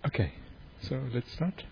Okay, so let's start.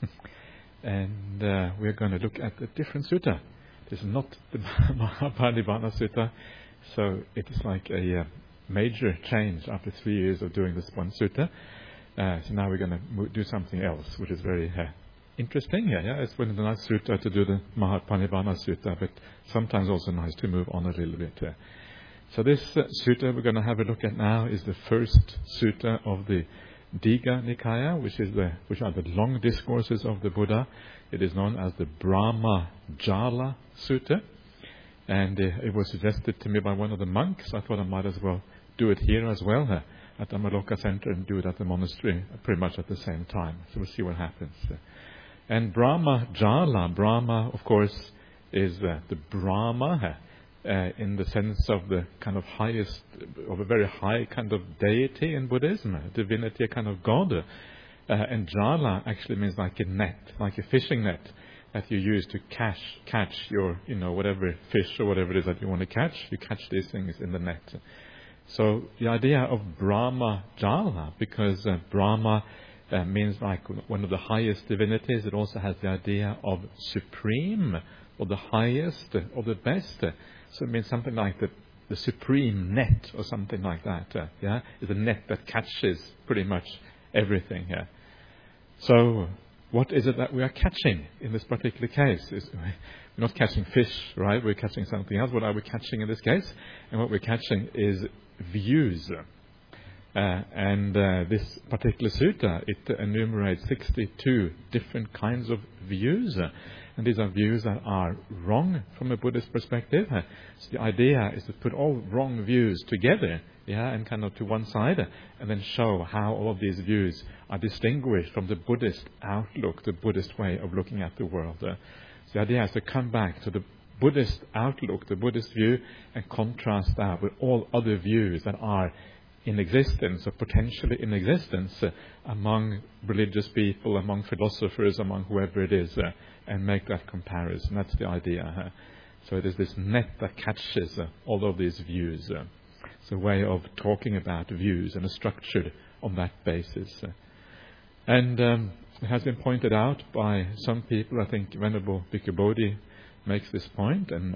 And we're going to look at a different sutta. This is not the Mahaparinibbana Sutta, so it is like a major change after 3 years of doing this one sutta. So now we're going to do something else, which is very interesting. Yeah, it's one of the nice sutta to do the Mahaparinibbana Sutta, but sometimes also nice to move on a little bit. So this sutta we're going to have a look at now is the first sutta of the Digha Nikaya, which are the long discourses of the Buddha. It is known as the Brahma Jala Sutta, and it was suggested to me by one of the monks. I thought I might as well do it here as well at the Amaloka Center and do it at the monastery pretty much at the same time. So we'll see what happens. And Brahma Jala, Brahma, of course, is the Brahma. In the sense of the kind of highest, of a very high kind of deity in Buddhism, divinity, a kind of God. And Jala actually means like a net, like a fishing net that you use to catch your, whatever fish or whatever it is that you want to catch. You catch these things in the net. So the idea of Brahma Jala, because Brahma means like one of the highest divinities, it also has the idea of supreme, or the highest, or the best. So it means something like the supreme net or something like that. Is a net that catches pretty much everything. So what is it that we are catching in this particular case? We're not catching fish, right? We're catching something else. What are we catching in this case? And what we're catching is views. And this particular sutta, it enumerates 62 different kinds of views. And these are views that are wrong from a Buddhist perspective. So the idea is to put all wrong views together, and kind of to one side, and then show how all of these views are distinguished from the Buddhist outlook, the Buddhist way of looking at the world. So the idea is to come back to the Buddhist outlook, the Buddhist view, and contrast that with all other views that are in existence or potentially in existence among religious people, among philosophers, among whoever it is, and make that comparison. That's the idea. So it is this net that catches all of these views. It's a way of talking about views and is structured on that basis. And it has been pointed out by some people. I think Venerable Bhikkhu Bodhi makes this point, and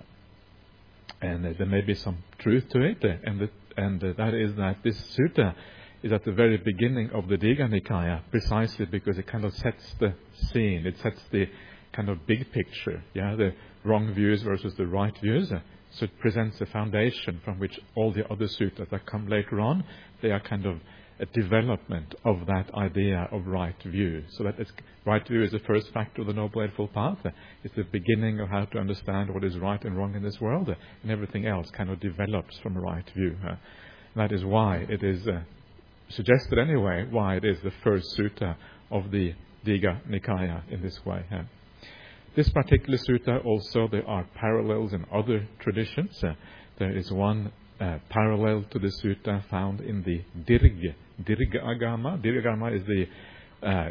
there may be some truth to it, and that is that this sutta is at the very beginning of the Digha Nikaya, precisely because it kind of sets the scene, it sets the kind of big picture, the wrong views versus the right views. So it presents a foundation from which all the other suttas that come later on, they are kind of a development of that idea of right view. So that right view is the first factor of the Noble Eightfold Path. It's the beginning of how to understand what is right and wrong in this world, and everything else kind of develops from a right view. That is why it is suggested anyway, why it is the first sutta of the Digha Nikaya in this way. This particular sutta also, there are parallels in other traditions. There is one parallel to the sutta found in the Dirghagama. Dirghagama is the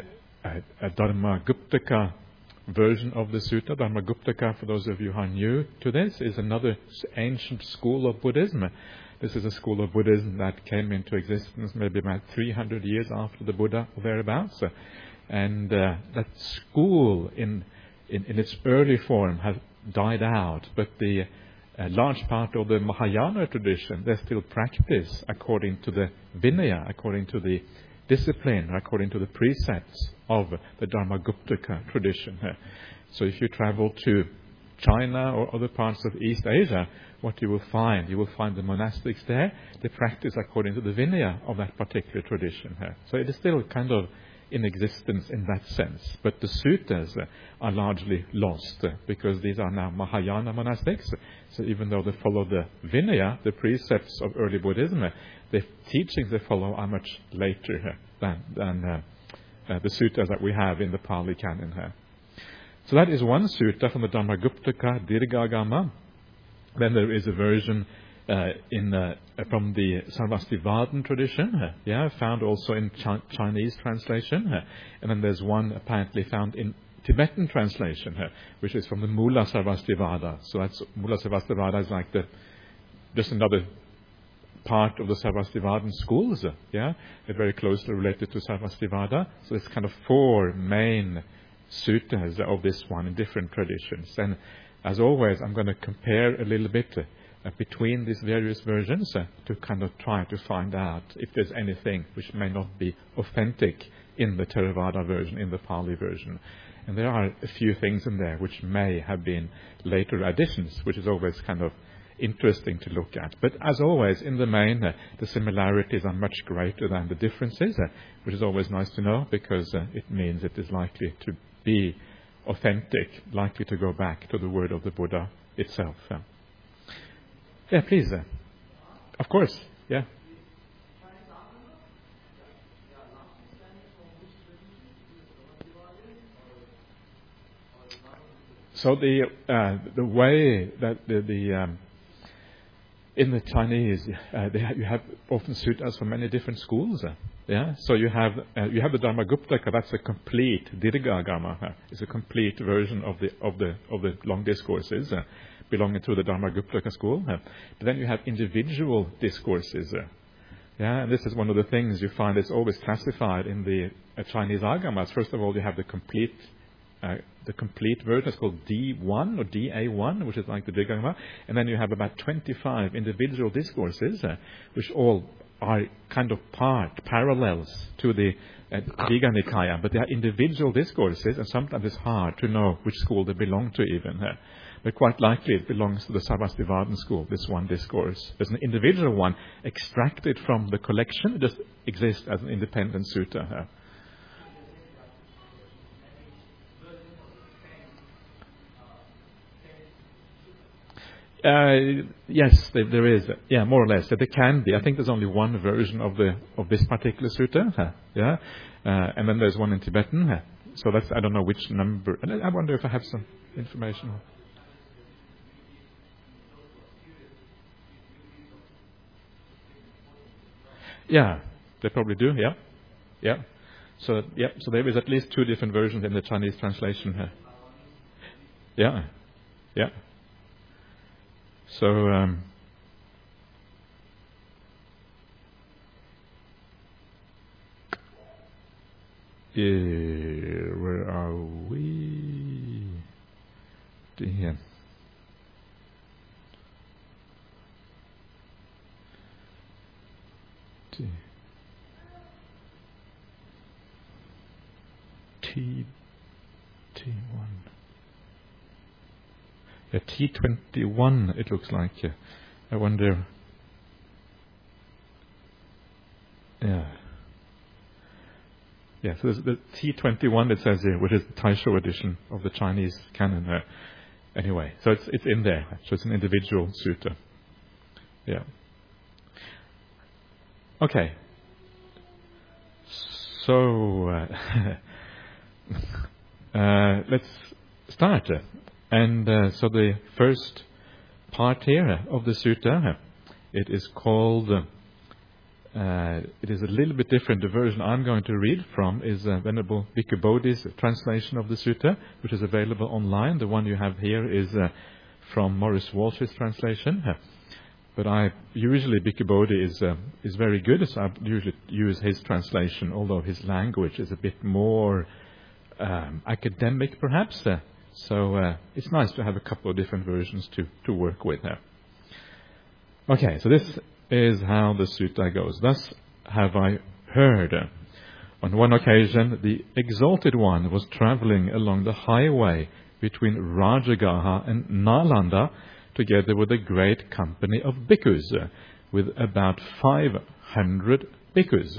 Dharmaguptaka version of the sutta. Dharmaguptaka, for those of you who are new to this, is another ancient school of Buddhism. This is a school of Buddhism that came into existence maybe about 300 years after the Buddha, or thereabouts. And that school in its early form has died out, but the large part of the Mahayana tradition, they still practice according to the Vinaya, according to the discipline, according to the precepts of the Dharmaguptaka tradition. So if you travel to China or other parts of East Asia, what you will find the monastics there, they practice according to the Vinaya of that particular tradition. So it is still kind of in existence in that sense. But the suttas are largely lost because these are now Mahayana monastics. So even though they follow the Vinaya, the precepts of early Buddhism, the teachings they follow are much later than the suttas that we have in the Pali Canon. So that is one sutta from the Dharmaguptaka Dirghagama. Then there is a version from the Sarvastivadin tradition, found also in Chinese translation, and then there's one apparently found in Tibetan translation, which is from the Mula Sarvastivada. So that's Mula Sarvastivada is like just another part of the Sarvastivadin schools. They're very closely related to Sarvastivada. So it's kind of 4 main suttas of this one in different traditions. And as always, I'm going to compare a little bit between these various versions to kind of try to find out if there's anything which may not be authentic in the Theravada version, in the Pali version. And there are a few things in there which may have been later additions, which is always kind of interesting to look at. But as always, in the main, the similarities are much greater than the differences, which is always nice to know, because it means it is likely to be authentic, likely to go back to the word of the Buddha itself. Yeah, please. Of course, yeah. So the way that in the Chinese you have often suttas from many different schools. So you have the Dharmaguptaka. That's a complete Dirghagama. It's a complete version of the long discourses belonging to the Dharmaguptaka school. But then you have individual discourses. And this is one of the things you find is always classified in the Chinese agamas. First of all, you have the complete version is called D1 or DA1, which is like the Dirghagama, and then you have about 25 individual discourses, which all are kind of parallels to the Digha Nikaya, but they are individual discourses, and sometimes it's hard to know which school they belong to even. But quite likely it belongs to the Sarvastivadin school, this one discourse. There's an individual one extracted from the collection, it just exists as an independent sutta. Yes, there is. More or less. There can be. I think there's only one version of this particular sutta. And then there's one in Tibetan. So that's, I don't know which number. I wonder if I have some information. Yeah, they probably do. Yeah. So there is at least 2 different versions in the Chinese translation. Yeah. So, where are we? Here. T1. T21, it looks like. I wonder. So there's the T21 it says here, which is the Taisho edition of the Chinese canon. Anyway, so it's in there. So it's an individual sutta. Yeah. Okay. So let's start. And so the first part here of the sutta, it is called, it is a little bit different. The version I'm going to read from is Venerable Bhikkhu Bodhi's translation of the sutta, which is available online. The one you have here is from Maurice Walsh's translation. But usually Bhikkhu Bodhi is very good, so I usually use his translation, although his language is a bit more academic perhaps. So it's nice to have a couple of different versions to work with. Okay, so this is how the sutta goes. Thus have I heard. On one occasion, the Exalted One was traveling along the highway between Rajagaha and Nalanda, together with a great company of bhikkhus, with about 500 bhikkhus.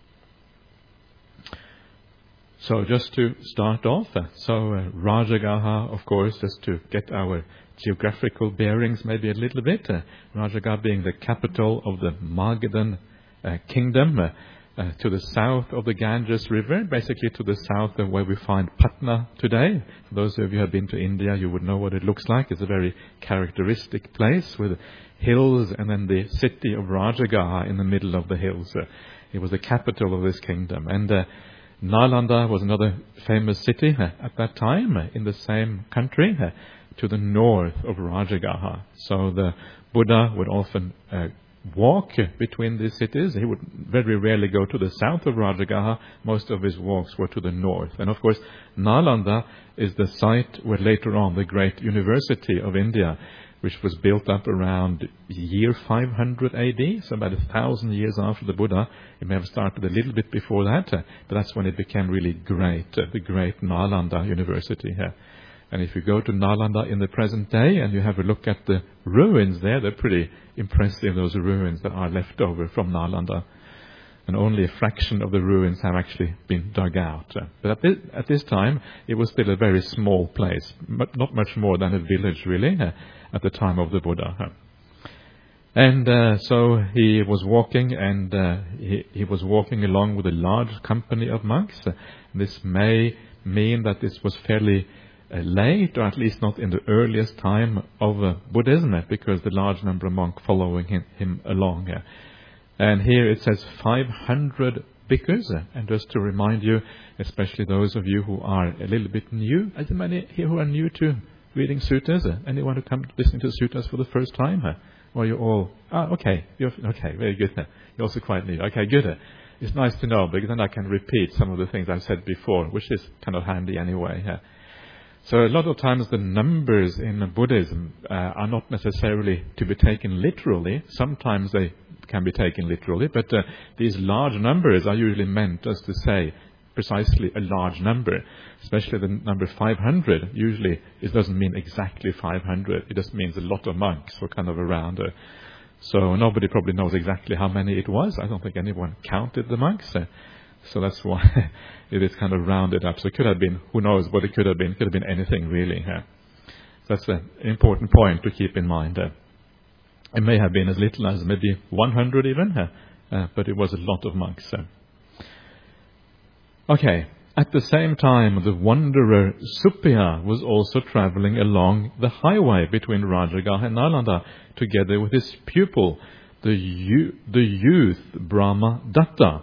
So just to start off, Rajagaha, of course, just to get our geographical bearings maybe a little bit, Rajagaha being the capital of the Magadhan kingdom, to the south of the Ganges River, basically to the south of where we find Patna today. For those of you who have been to India, you would know what it looks like. It's a very characteristic place with hills and then the city of Rajagaha in the middle of the hills. It was the capital of this kingdom. And Nalanda was another famous city at that time in the same country to the north of Rajagaha. So the Buddha would often walk between these cities. He would very rarely go to the south of Rajagaha. Most of his walks were to the north. And of course, Nalanda is the site where later on the great University of India, which was built up around year 500 AD, so about 1,000 years after the Buddha. It may have started a little bit before that, but that's when it became really great, the great Nalanda University here. And if you go to Nalanda in the present day and you have a look at the ruins there, they're pretty impressive, those ruins that are left over from Nalanda. And only a fraction of the ruins have actually been dug out. But at this time, it was still a very small place, not much more than a village, really, at the time of the Buddha. And so he was walking, and he was walking along with a large company of monks. This may mean that this was fairly late, or at least not in the earliest time of Buddhism, because the large number of monks following him along. And here it says 500 bhikkhus, and just to remind you, especially those of you who are a little bit new, are there many here who are new to reading suttas? Anyone who come listening to suttas for the first time? Or you all, okay, okay, very good. You're also quite new. Okay, good. It's nice to know, because then I can repeat some of the things I've said before, which is kind of handy anyway. So a lot of times the numbers in Buddhism are not necessarily to be taken literally. Sometimes they can be taken literally, but these large numbers are usually meant as to say precisely a large number, especially the number 500. Usually it doesn't mean exactly 500. It just means a lot of monks were kind of around. So nobody probably knows exactly how many it was. I don't think anyone counted the monks. So that's why it is kind of rounded up. So it could have been, who knows what it could have been. It could have been anything really. So that's an important point to keep in mind. It may have been as little as maybe 100 even, but it was a lot of monks. Okay, at the same time, the wanderer Suppiya was also traveling along the highway between Rajagaha and Nalanda, together with his pupil, the youth Brahma Datta.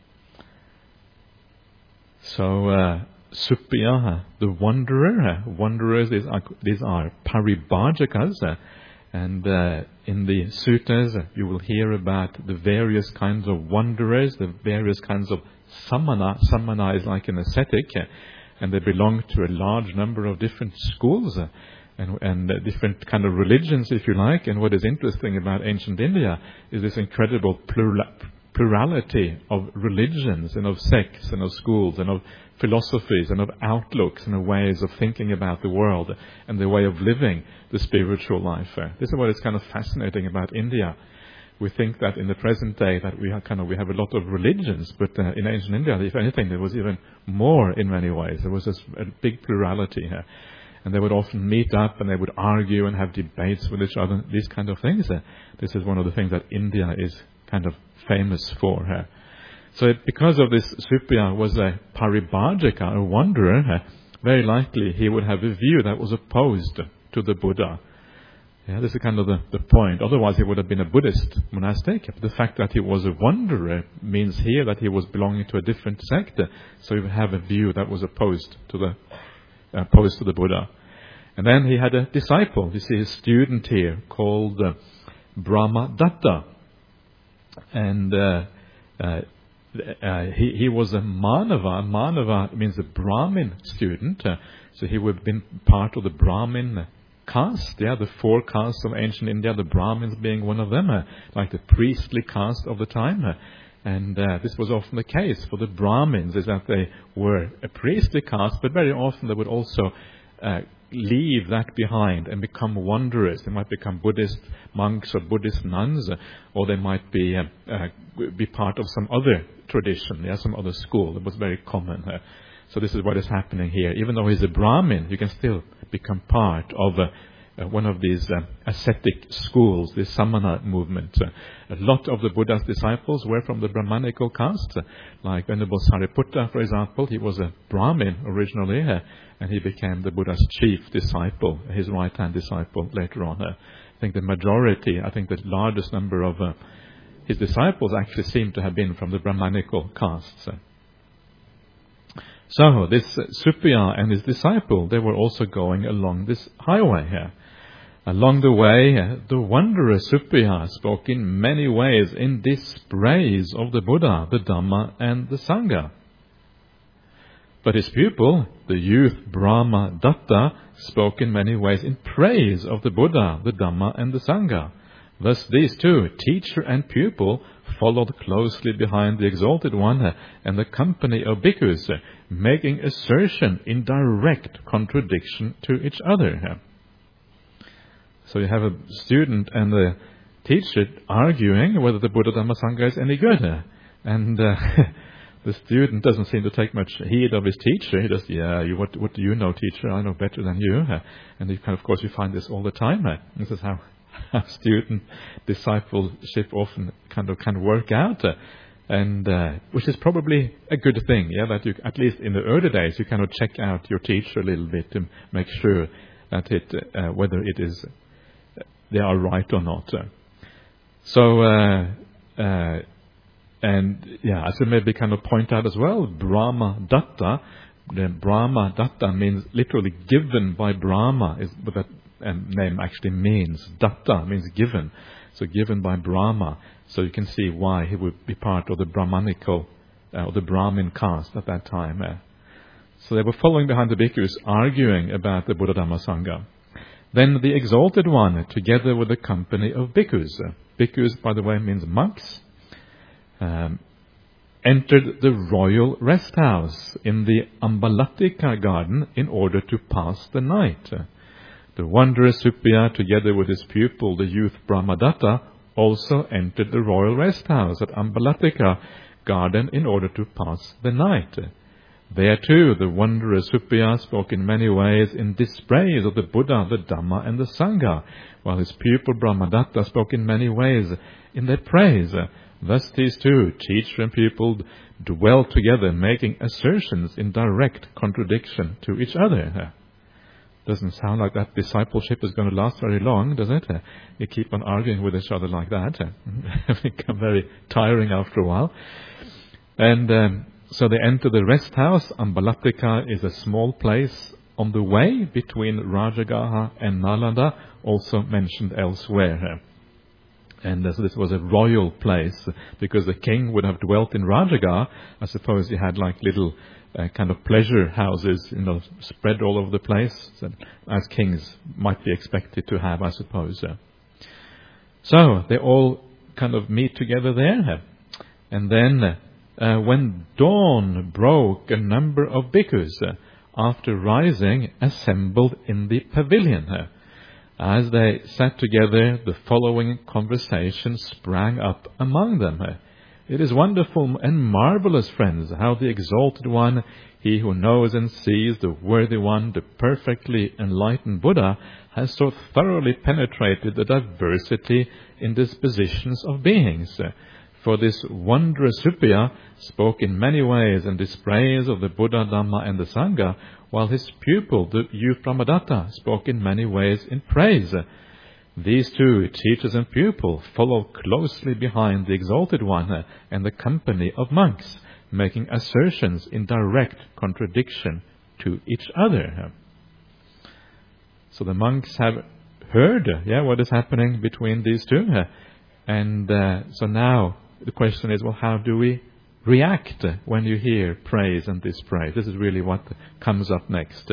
So Suppiya, the wanderer, wanderers, these are paribhajakas, and in the suttas you will hear about the various kinds of wanderers, the various kinds of samana. Samana is like an ascetic, and they belong to a large number of different schools and different kind of religions, if you like. And what is interesting about ancient India is this incredible plurality of religions and of sects and of schools and of philosophies and of outlooks and of ways of thinking about the world and the way of living the spiritual life. This is what is kind of fascinating about India. We think that in the present day that we have a lot of religions, but in ancient India, if anything, there was even more in many ways. There was this a big plurality here. And they would often meet up and they would argue and have debates with each other, these kind of things. This is one of the things that India is kind of famous for her. So because of this, Suppiya was a paribhajaka, a wanderer. Very likely he would have a view that was opposed to the Buddha. Yeah, this is kind of the point. Otherwise he would have been a Buddhist monastic. But the fact that he was a wanderer means here that he was belonging to a different sect. So he would have a view that was opposed to the Buddha. And then he had a disciple. You see a student here called Brahma Datta. And he was a Manava. Manava means a Brahmin student. So he would have been part of the Brahmin caste. Yeah, the four castes of ancient India, the Brahmins being one of them, like the priestly caste of the time. And this was often the case for the Brahmins, is that they were a priestly caste, but very often they would also leave that behind and become wanderers. They might become Buddhist monks or Buddhist nuns, or they might be part of some other tradition, some other school. It was very common. So this is what is happening here. Even though he's a Brahmin, you can still become part of one of these ascetic schools, the Samana movement. A lot of the Buddha's disciples were from the Brahmanical caste, like Venerable Sariputta, for example. He was a Brahmin originally, and he became the Buddha's chief disciple, his right-hand disciple later on. I think the largest number of his disciples actually seem to have been from the Brahmanical castes. So this Suppiya and his disciple, they were also going along this highway here. Along the way, the wanderer Suppiya spoke in many ways in dispraise of the Buddha, the Dhamma, and the Sangha. But his pupil, the youth Brahma Datta, spoke in many ways in praise of the Buddha, the Dhamma, and the Sangha. Thus these two, teacher and pupil, followed closely behind the Exalted One and the company of bhikkhus, making assertion in direct contradiction to each other. So you have a student and a teacher arguing whether the Buddha, Dhamma, Sangha is any good. And the student doesn't seem to take much heed of his teacher. He just, what do you know, teacher? I know better than you. And of course, you find this all the time. This is how student discipleship often can work out. And which is probably a good thing, that you, at least in the early days, you check out your teacher a little bit to make sure that whether it is they are right or not. I should maybe point out as well, Brahma Datta. The Brahma Datta means literally given by Brahma, is what that name actually means. Datta means given. So given by Brahma. So you can see why he would be part of the Brahmanical, or the Brahmin caste at that time. So they were following behind the bhikkhus, arguing about the Buddha, Dhamma, Sangha. Then the Exalted One, together with a company of bhikkhus. Bhikkhus, by the way, means monks. Entered the royal rest house in the Ambalatika garden in order to pass the night. The wanderer Suppiya, together with his pupil, the youth Brahmadatta, also entered the royal rest house at Ambalatika garden in order to pass the night. There too, the wanderer Suppiya spoke in many ways in dispraise of the Buddha, the Dhamma, and the Sangha, while his pupil Brahmadatta spoke in many ways in their praise. Thus these two, teacher and pupil, dwell together, making assertions in direct contradiction to each other. Doesn't sound like that discipleship is going to last very long, does it? You keep on arguing with each other like that. It becomes very tiring after a while. And so they enter the rest house. Ambalatika is a small place on the way between Rajagaha and Nalanda, also mentioned elsewhere. And so this was a royal place, because the king would have dwelt in Rajagaha. I suppose he had little pleasure houses, spread all over the place, as kings might be expected to have, I suppose. So they all meet together there. And then when dawn broke, a number of bhikkhus, after rising, assembled in the pavilion. As they sat together, the following conversation sprang up among them. It is wonderful and marvelous, friends, how the Exalted One, he who knows and sees, the Worthy One, the perfectly enlightened Buddha, has so thoroughly penetrated the diversity in dispositions of beings. For this wanderer Suppiya spoke in many ways in dispraise of the Buddha, Dhamma, and the Sangha, while his pupil, the youth Brahmadatta, spoke in many ways in praise. These two, teachers and pupil, followed closely behind the Exalted One and the company of monks, making assertions in direct contradiction to each other. So the monks have heard what is happening between these two. And so now the question is, how do we react when you hear praise and dispraise? This is really what comes up next.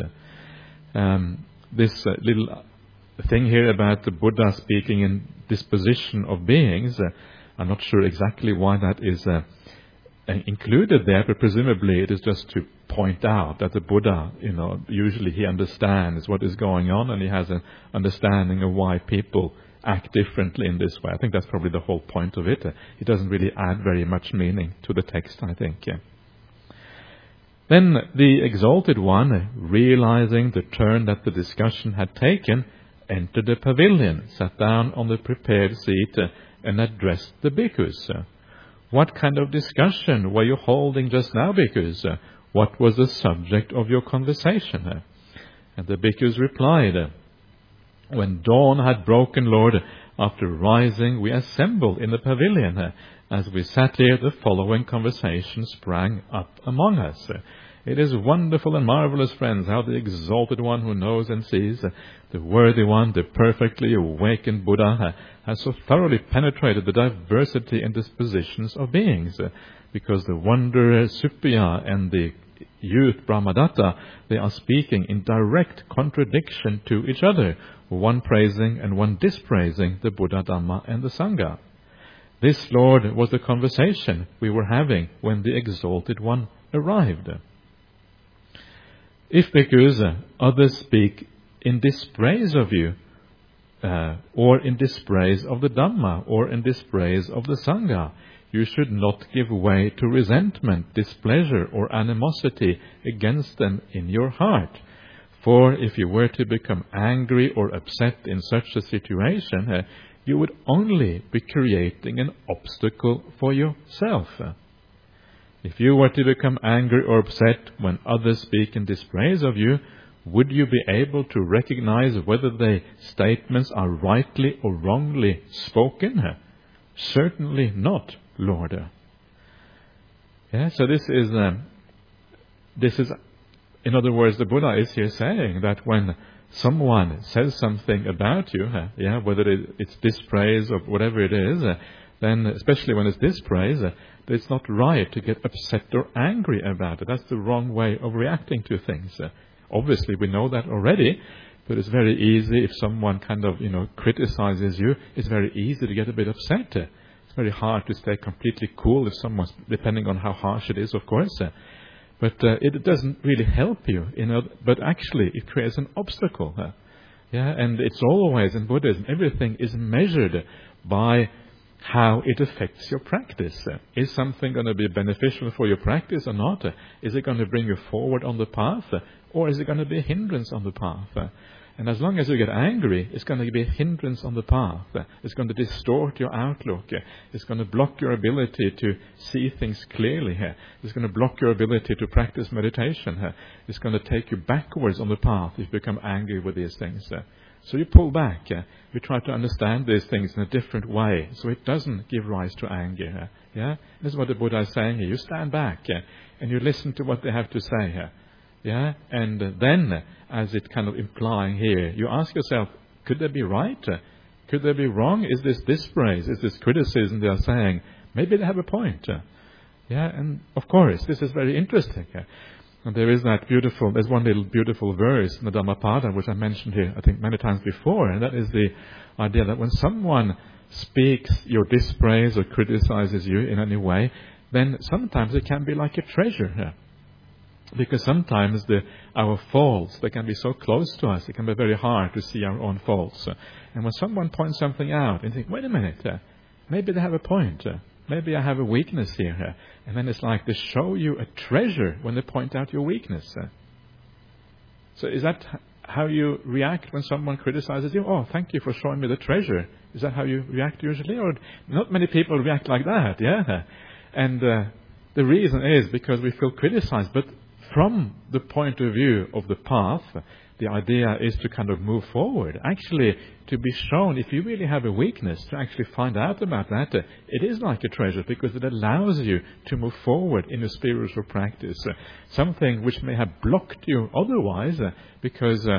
This little thing here about the Buddha speaking in disposition of beings, I'm not sure exactly why that is included there, but presumably it is just to point out that the Buddha, usually he understands what is going on, and he has an understanding of why people act differently in this way. I think that's probably the whole point of it. It doesn't really add very much meaning to the text, I think. Then the Exalted One, realizing the turn that the discussion had taken, entered the pavilion, sat down on the prepared seat, and addressed the bhikkhus. What kind of discussion were you holding just now, bhikkhus? What was the subject of your conversation? And the bhikkhus replied, when dawn had broken, Lord, after rising, we assembled in the pavilion. As we sat here, the following conversation sprang up among us. It is wonderful and marvelous, friends, how the exalted one who knows and sees, the worthy one, the perfectly awakened Buddha, has so thoroughly penetrated the diversity and dispositions of beings. Because the wanderer Suppiya and the youth Brahmadatta, they are speaking in direct contradiction to each other, one praising and one dispraising the Buddha, Dhamma and the Sangha. This, Lord, was the conversation we were having when the exalted one arrived. If because others speak in dispraise of you, or in dispraise of the Dhamma, or in dispraise of the Sangha, you should not give way to resentment, displeasure, or animosity against them in your heart. For if you were to become angry or upset in such a situation, you would only be creating an obstacle for yourself. If you were to become angry or upset when others speak in dispraise of you, would you be able to recognize whether the statements are rightly or wrongly spoken? Certainly not, Lord. So this is, in other words, the Buddha is here saying that when someone says something about you, whether it's dispraise or whatever it is, then especially when it's dispraise, it's not right to get upset or angry about it. That's the wrong way of reacting to things. Obviously, we know that already, but it's very easy if someone kind of, criticizes you, it's very easy to get a bit upset. It's very hard to stay completely cool if someone's, depending on how harsh it is, of course. But it doesn't really help you, but actually it creates an obstacle. And it's always, in Buddhism, everything is measured by how it affects your practice. Is something going to be beneficial for your practice or not? Is it going to bring you forward on the path? Or is it going to be a hindrance on the path? And as long as you get angry, it's going to be a hindrance on the path. It's going to distort your outlook. It's going to block your ability to see things clearly. It's going to block your ability to practice meditation. It's going to take you backwards on the path if you become angry with these things. So you pull back. You try to understand these things in a different way, so it doesn't give rise to anger. This is what the Buddha is saying here. You stand back and you listen to what they have to say here. And then, as it's kind of implying here, you ask yourself, could they be right? Could they be wrong? Is this dispraise? Is this criticism they are saying? Maybe they have a point. And of course, this is very interesting. And there is there's one little beautiful verse in the Dhammapada, which I mentioned here, I think, many times before, and that is the idea that when someone speaks your dispraise or criticizes you in any way, then sometimes it can be like a treasure. Because sometimes our faults, they can be so close to us, it can be very hard to see our own faults. And when someone points something out, and you think, wait a minute, maybe they have a point. Maybe I have a weakness here. And then it's like they show you a treasure when they point out your weakness. So is that how you react when someone criticizes you? Oh, thank you for showing me the treasure. Is that how you react usually? Or not many people react like that, And the reason is because we feel criticized. But from the point of view of the path, the idea is to kind of move forward. Actually, to be shown, if you really have a weakness, to actually find out about that, it is like a treasure because it allows you to move forward in a spiritual practice. Something which may have blocked you otherwise because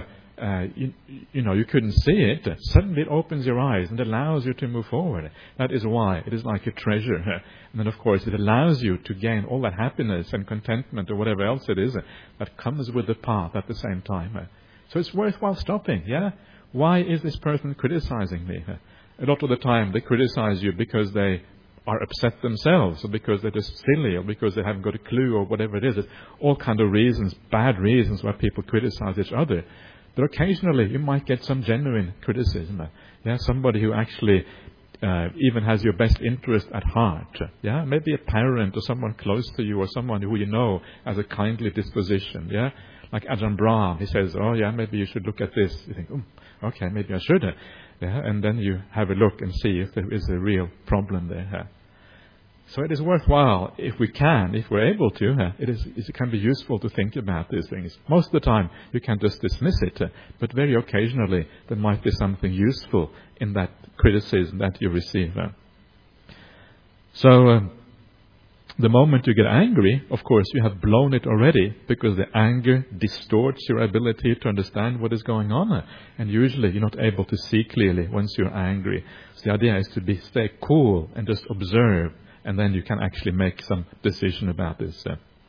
you couldn't see it. Suddenly it opens your eyes and allows you to move forward. That is why it is like a treasure. And then, of course, it allows you to gain all that happiness and contentment or whatever else it is that comes with the path at the same time. So it's worthwhile stopping, Why is this person criticizing me? A lot of the time they criticize you because they are upset themselves, or because they're just silly, or because they haven't got a clue, or whatever it is. There's all kind of reasons, bad reasons why people criticize each other. But occasionally you might get some genuine criticism. Somebody who actually even has your best interest at heart. Maybe a parent or someone close to you, or someone who you know has a kindly disposition. Like Ajahn Brahm, he says, maybe you should look at this. You think, okay, maybe I should. And then you have a look and see if there is a real problem there. So it is worthwhile, if we're able to, it can be useful to think about these things. Most of the time, you can just dismiss it, but very occasionally, there might be something useful in that criticism that you receive. So, The moment you get angry, of course, you have blown it already, because the anger distorts your ability to understand what is going on. And usually you're not able to see clearly once you're angry. So the idea is to stay cool and just observe, and then you can actually make some decision about this.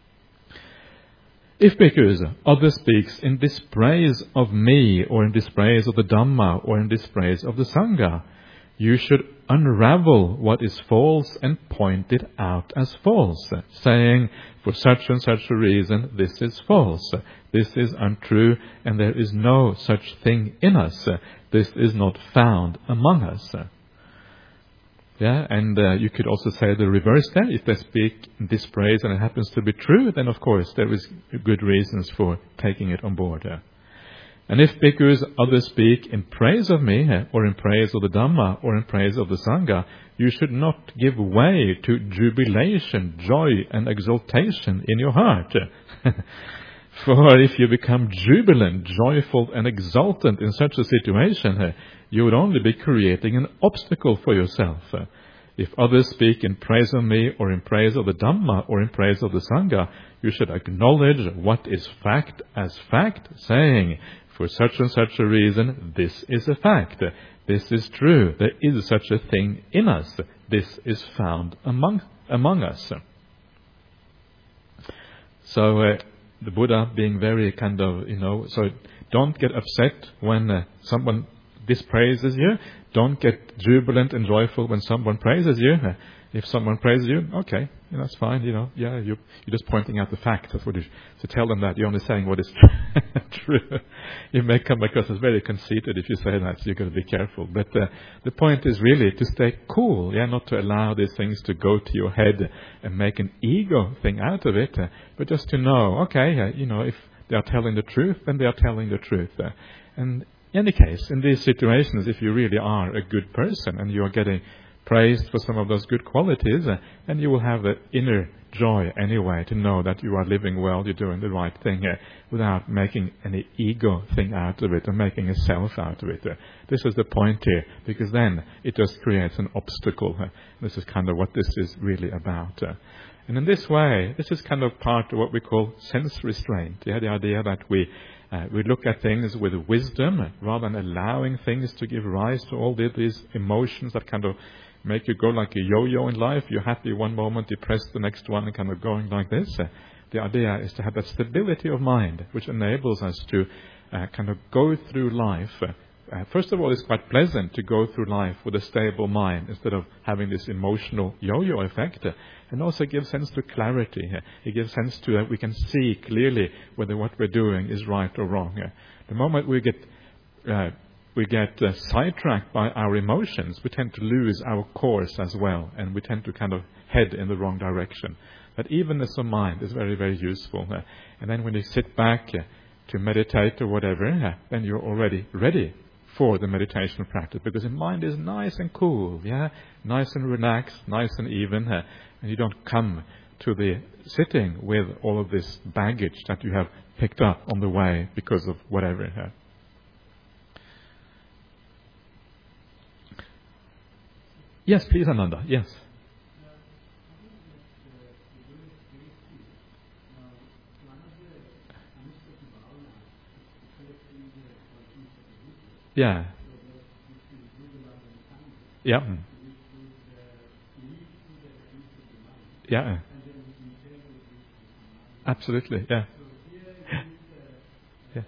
If because others speaks in dispraise of me, or in dispraise of the Dhamma, or in dispraise of the Sangha, you should unravel what is false and point it out as false, saying, for such and such a reason, this is false, this is untrue, and there is no such thing in us. This is not found among us. Yeah, and you could also say the reverse there. If they speak in dispraise and it happens to be true, then of course there is good reasons for taking it on board. And if bhikkhus others speak in praise of me, or in praise of the Dhamma, or in praise of the Sangha, you should not give way to jubilation, joy, and exultation in your heart. For if you become jubilant, joyful, and exultant in such a situation, you would only be creating an obstacle for yourself. If others speak in praise of me, or in praise of the Dhamma, or in praise of the Sangha, you should acknowledge what is fact as fact, saying, for such and such a reason, this is a fact. This is true. There is such a thing in us. This is found among us. So the Buddha being very kind of, so don't get upset when someone dispraises you. Don't get jubilant and joyful when someone praises you. If someone praises you, okay, that's fine. You're just pointing out the fact. That's what you should tell them, that you're only saying what is true. You may come across as very conceited if you say that, so you've got to be careful. But the point is really to stay cool, not to allow these things to go to your head and make an ego thing out of it, but just to know, okay, if they are telling the truth, then they are telling the truth. And in any case, in these situations, if you really are a good person and you are getting praised for some of those good qualities, and you will have the inner joy anyway to know that you are living well, you're doing the right thing, without making any ego thing out of it or making a self out of it. This is the point here, because then it just creates an obstacle. This is kind of what this is really about. And in this way, this is kind of part of what we call sense restraint. The idea that we look at things with wisdom, rather than allowing things to give rise to all these emotions that kind of make you go like a yo-yo in life. You're happy one moment, depressed the next one, and kind of going like this. The idea is to have that stability of mind, which enables us to kind of go through life. First of all, it's quite pleasant to go through life with a stable mind instead of having this emotional yo-yo effect. And also it gives sense to clarity. It gives sense to that we can see clearly whether what we're doing is right or wrong. The moment we get sidetracked by our emotions, we tend to lose our course as well, and we tend to kind of head in the wrong direction. That evenness of mind is very, very useful. And then when you sit back to meditate or whatever, then you're already ready for the meditation practice, because the mind is nice and cool, nice and relaxed, nice and even, and you don't come to the sitting with all of this baggage that you have picked up on the way because of whatever. Yes, please, Ananda. Yes. Yeah. Yeah. Yeah. Absolutely. Yeah. Yeah.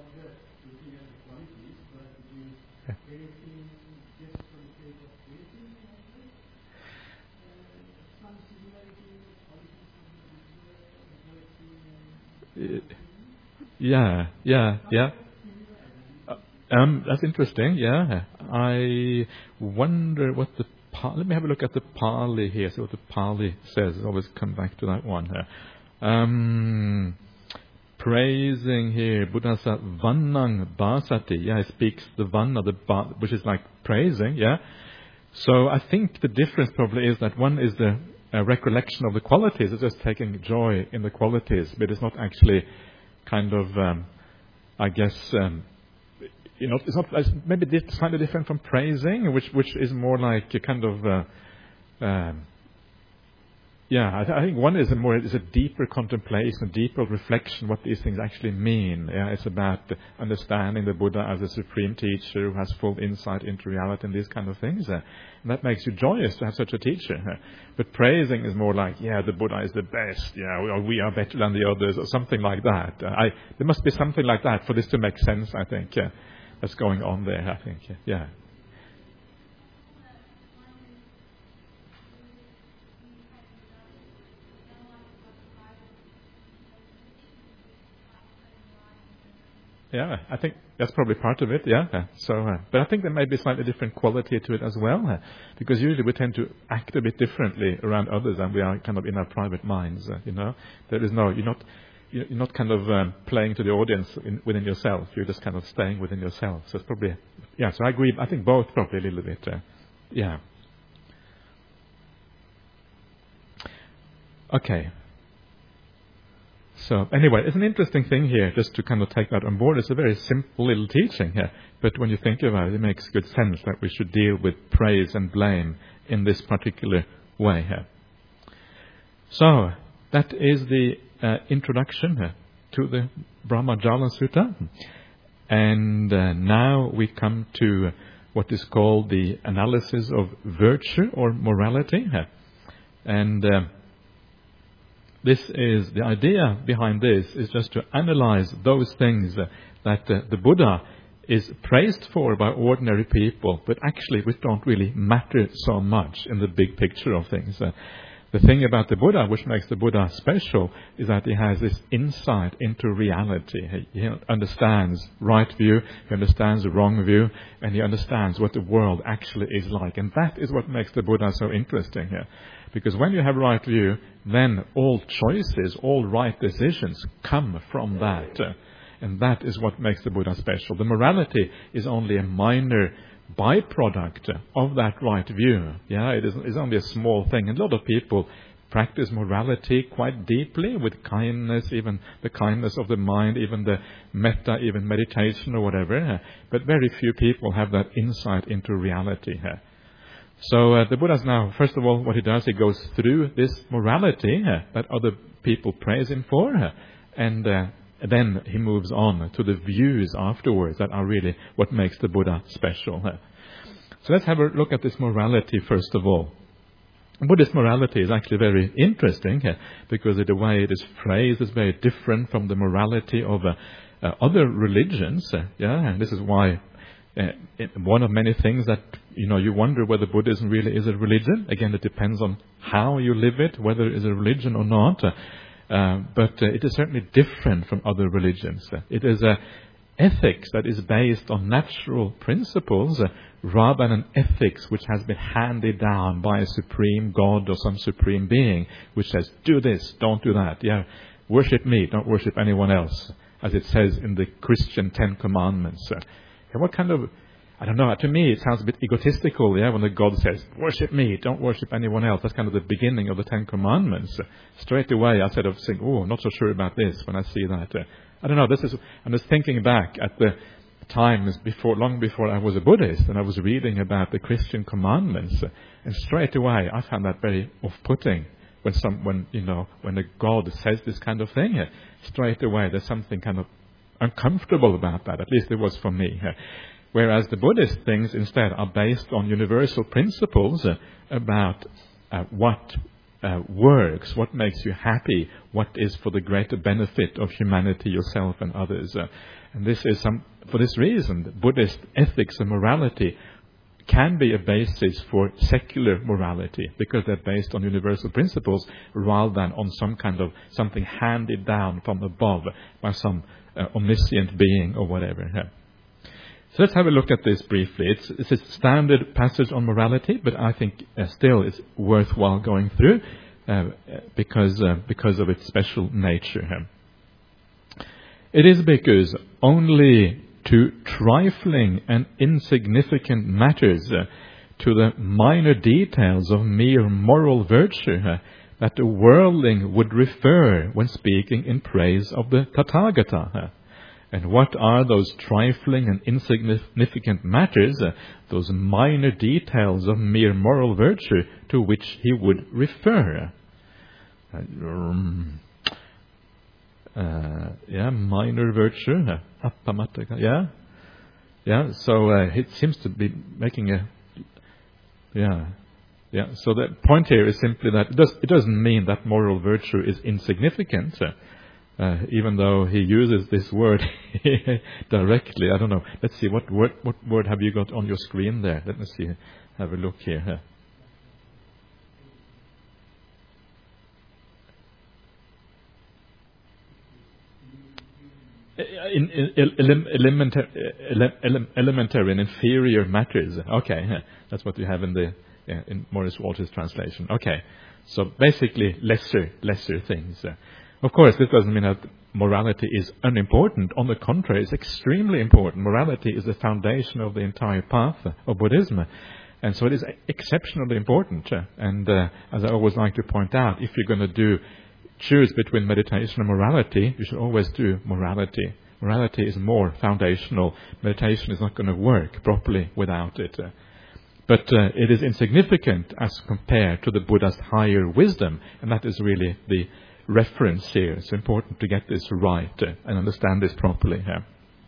Yeah. That's interesting. Yeah. I wonder what let me have a look at the Pali here. See what the Pali says. I always come back to that one here. Praising here, Buddha said, Vannang Basati. Yeah, he speaks the Vanna, which is like praising. Yeah. So I think the difference probably is that one is the recollection of the qualities. It's just taking joy in the qualities, but it's not actually kind of, I guess, it's not maybe slightly different from praising, which is more like a kind of Yeah, I think one is a deeper contemplation, a deeper reflection what these things actually mean. Yeah, it's about understanding the Buddha as a supreme teacher who has full insight into reality and these kind of things. And that makes you joyous to have such a teacher. But praising is more like, yeah, the Buddha is the best. Yeah, or we are better than the others, or something like that. There must be something like that for this to make sense, I think. That's going on there, I think. Yeah. Yeah, I think that's probably part of it, yeah. But I think there may be a slightly different quality to it as well, because usually we tend to act a bit differently around others than we are kind of in our private minds, There is you're not kind of playing to the audience within yourself. You're just kind of staying within yourself. So it's probably, so I agree. I think both probably a little bit, yeah. Okay. So anyway, it's an interesting thing here, just to kind of take that on board. It's a very simple little teaching here, but when you think about it, it makes good sense that we should deal with praise and blame in this particular way here. So that is the introduction to the Brahmajala Sutta, and now we come to what is called the analysis of virtue or morality, and this is the idea behind this is just to analyze those things that the Buddha is praised for by ordinary people, but actually which don't really matter so much in the big picture of things. The thing about the Buddha, which makes the Buddha special, is that he has this insight into reality. He understands right view, he understands the wrong view, and he understands what the world actually is like. And that is what makes the Buddha so interesting here. Because when you have right view, then all choices, all right decisions come from that. And that is what makes the Buddha special. The morality is only a minor byproduct of that right view. Yeah, it is only a small thing. And a lot of people practice morality quite deeply with kindness, even the kindness of the mind, even the metta, even meditation or whatever. But very few people have that insight into reality here. So the Buddha's now, first of all, what he does, he goes through this morality that other people praise him for, and then he moves on to the views afterwards that are really what makes the Buddha special. So let's have a look at this morality first of all. Buddhist morality is actually very interesting because the way it is phrased is very different from the morality of other religions. And this is why one of many things that you wonder whether Buddhism really is a religion. Again, it depends on how you live it, whether it is a religion or not. But it is certainly different from other religions. It is ethics that is based on natural principles rather than an ethics which has been handed down by a supreme God or some supreme being, which says, do this, don't do that. Yeah, worship me, don't worship anyone else, as it says in the Christian 10 Commandments. What kind of, I don't know, to me it sounds a bit egotistical, when the God says, worship me, don't worship anyone else. That's kind of the beginning of the 10 Commandments. Straight away, I said, I'm not so sure about this when I see that. I don't know, I'm just thinking back at the times long before I was a Buddhist, and I was reading about the Christian commandments, and straight away I found that very off-putting. When a God says this kind of thing, straight away there's something kind of uncomfortable about that. At least it was for me. Whereas the Buddhist things instead are based on universal principles about what works, what makes you happy, what is for the greater benefit of humanity, yourself and others. And this is for this reason, Buddhist ethics and morality can be a basis for secular morality, because they're based on universal principles rather than on some kind of something handed down from above by some omniscient being or whatever. So let's have a look at this briefly. It's a standard passage on morality, but I think still it's worthwhile going through because of its special nature. It is because only to trifling and insignificant matters, to the minor details of mere moral virtue, that the worldling would refer when speaking in praise of the Tathagata. And what are those trifling and insignificant matters, those minor details of mere moral virtue to which he would refer? minor virtue, appamattaka, so it seems to be making so the point here is simply that it doesn't mean that moral virtue is insignificant, even though he uses this word directly. I don't know. Let's see, what word have you got on your screen there? Let me see, have a look here. Elementary and inferior matters. Okay, that's what you have in Morris Walsh's translation. Okay, so basically lesser things. Of course, this doesn't mean that morality is unimportant. On the contrary, it's extremely important. Morality is the foundation of the entire path of Buddhism. And so it is exceptionally important. And as I always like to point out, if you're going to choose between meditation and morality, you should always do morality. Morality is more foundational. Meditation is not going to work properly without it. But it is insignificant as compared to the Buddha's higher wisdom. And that is really the reference here. It's important to get this right and understand this properly here.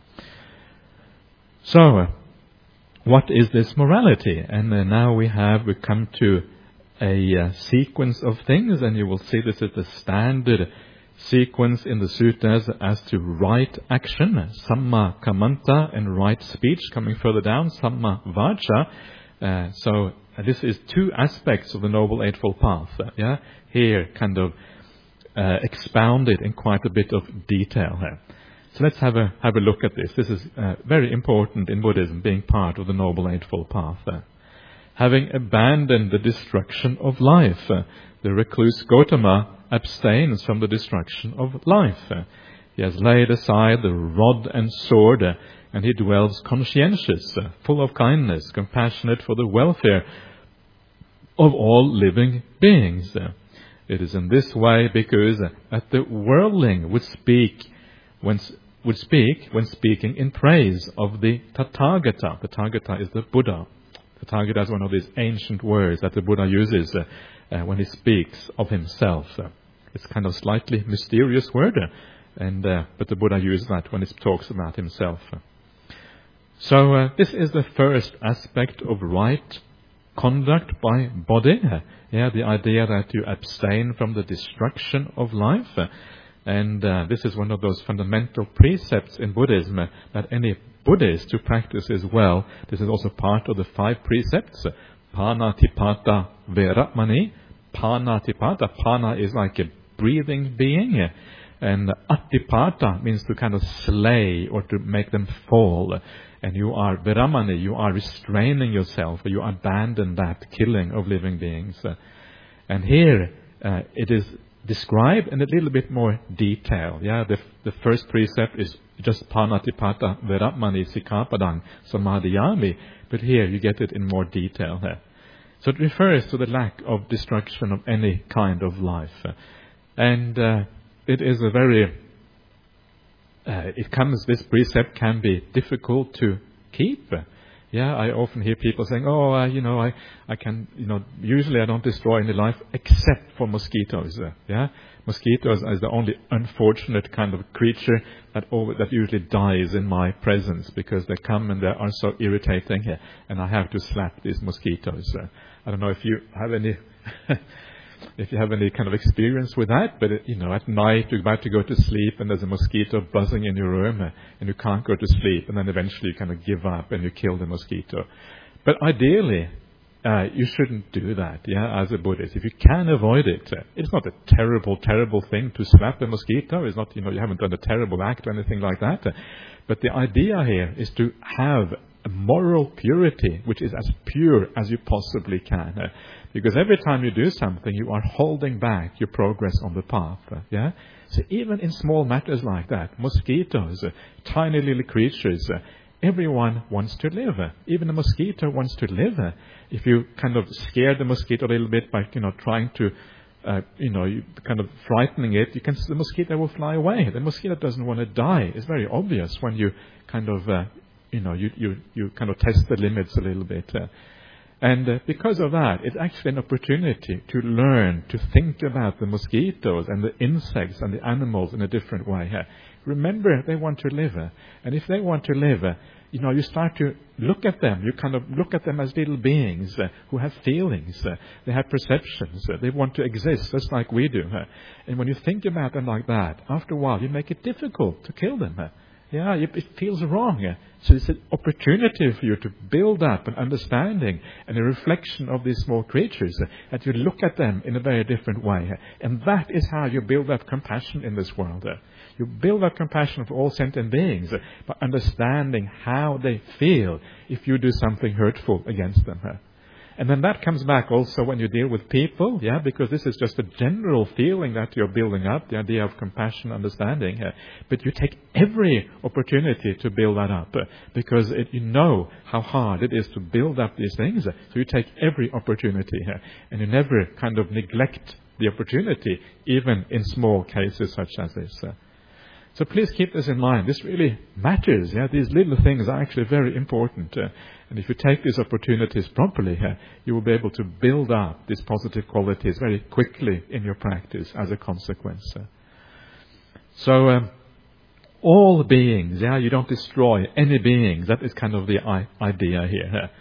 So, what is this morality? And now we come to a sequence of things, and you will see this is the standard sequence in the suttas as to right action, samma kammanta, and right speech, coming further down, samma vacha. So this is two aspects of the Noble Eightfold Path. Here kind of expounded in quite a bit of detail here. So let's have a look at this. This is very important in Buddhism, being part of the Noble Eightfold Path. Having abandoned the destruction of life, the recluse Gotama abstains from the destruction of life. He has laid aside the rod and sword, and he dwells conscientious, full of kindness, compassionate for the welfare of all living beings. It is in this way because that the worldling would speak when speaking in praise of the Tathagata. The Tathagata is the Buddha. Tathagata is one of these ancient words that the Buddha uses when he speaks of himself. It's kind of slightly mysterious word, but the Buddha uses that when he talks about himself. So this is the first aspect of right conduct by body. The idea that you abstain from the destruction of life. And this is one of those fundamental precepts in Buddhism that any Buddhist who practices well, this is also part of the 5 precepts. Panatipata veramani. Panatipata. Pana is like a breathing being. And atipata means to kind of slay or to make them fall. And you are veramani, you are restraining yourself, or you abandon that killing of living beings. And here it is described in a little bit more detail. The first precept is just panatipata veramani sikkapadang samadhiyami, but here you get it in more detail. So it refers to the lack of destruction of any kind of life. And it is a very this precept can be difficult to keep. I often hear people saying, I can, usually I don't destroy any life except for mosquitoes. Mosquitoes is the only unfortunate kind of creature that usually dies in my presence, because they come and they are so irritating, and I have to slap these mosquitoes. I don't know if you have any if you have any kind of experience with that, but at night you're about to go to sleep and there's a mosquito buzzing in your room and you can't go to sleep, and then eventually you kind of give up and you kill the mosquito. But ideally, you shouldn't do that, as a Buddhist. If you can avoid it, it's not a terrible thing to slap a mosquito. It's not, you haven't done a terrible act or anything like that. But the idea here is to have a moral purity, which is as pure as you possibly can. Because every time you do something, you are holding back your progress on the path. So even in small matters like that, mosquitoes, tiny little creatures, everyone wants to live. Even a mosquito wants to live. If you kind of scare the mosquito a little bit by, trying to, you kind of frightening it, the mosquito will fly away. The mosquito doesn't want to die. It's very obvious when you kind of, you kind of test the limits a little bit. And because of that, it's actually an opportunity to learn, to think about the mosquitoes and the insects and the animals in a different way. Remember, they want to live. And if they want to live, you start to look at them. You kind of look at them as little beings who have feelings. They have perceptions. They want to exist just like we do. And when you think about them like that, after a while, you make it difficult to kill them. It feels wrong. So it's an opportunity for you to build up an understanding and a reflection of these small creatures, that you look at them in a very different way. And that is how you build up compassion in this world. You build up compassion for all sentient beings by understanding how they feel if you do something hurtful against them. And then that comes back also when you deal with people, because this is just a general feeling that you're building up, the idea of compassion, understanding. But you take every opportunity to build that up, because you know how hard it is to build up these things. So you take every opportunity, and you never kind of neglect the opportunity, even in small cases such as this. So please keep this in mind. This really matters. These little things are actually very important. And if you take these opportunities properly, you will be able to build up these positive qualities very quickly in your practice as a consequence. So all beings, you don't destroy any beings. That is kind of the idea here.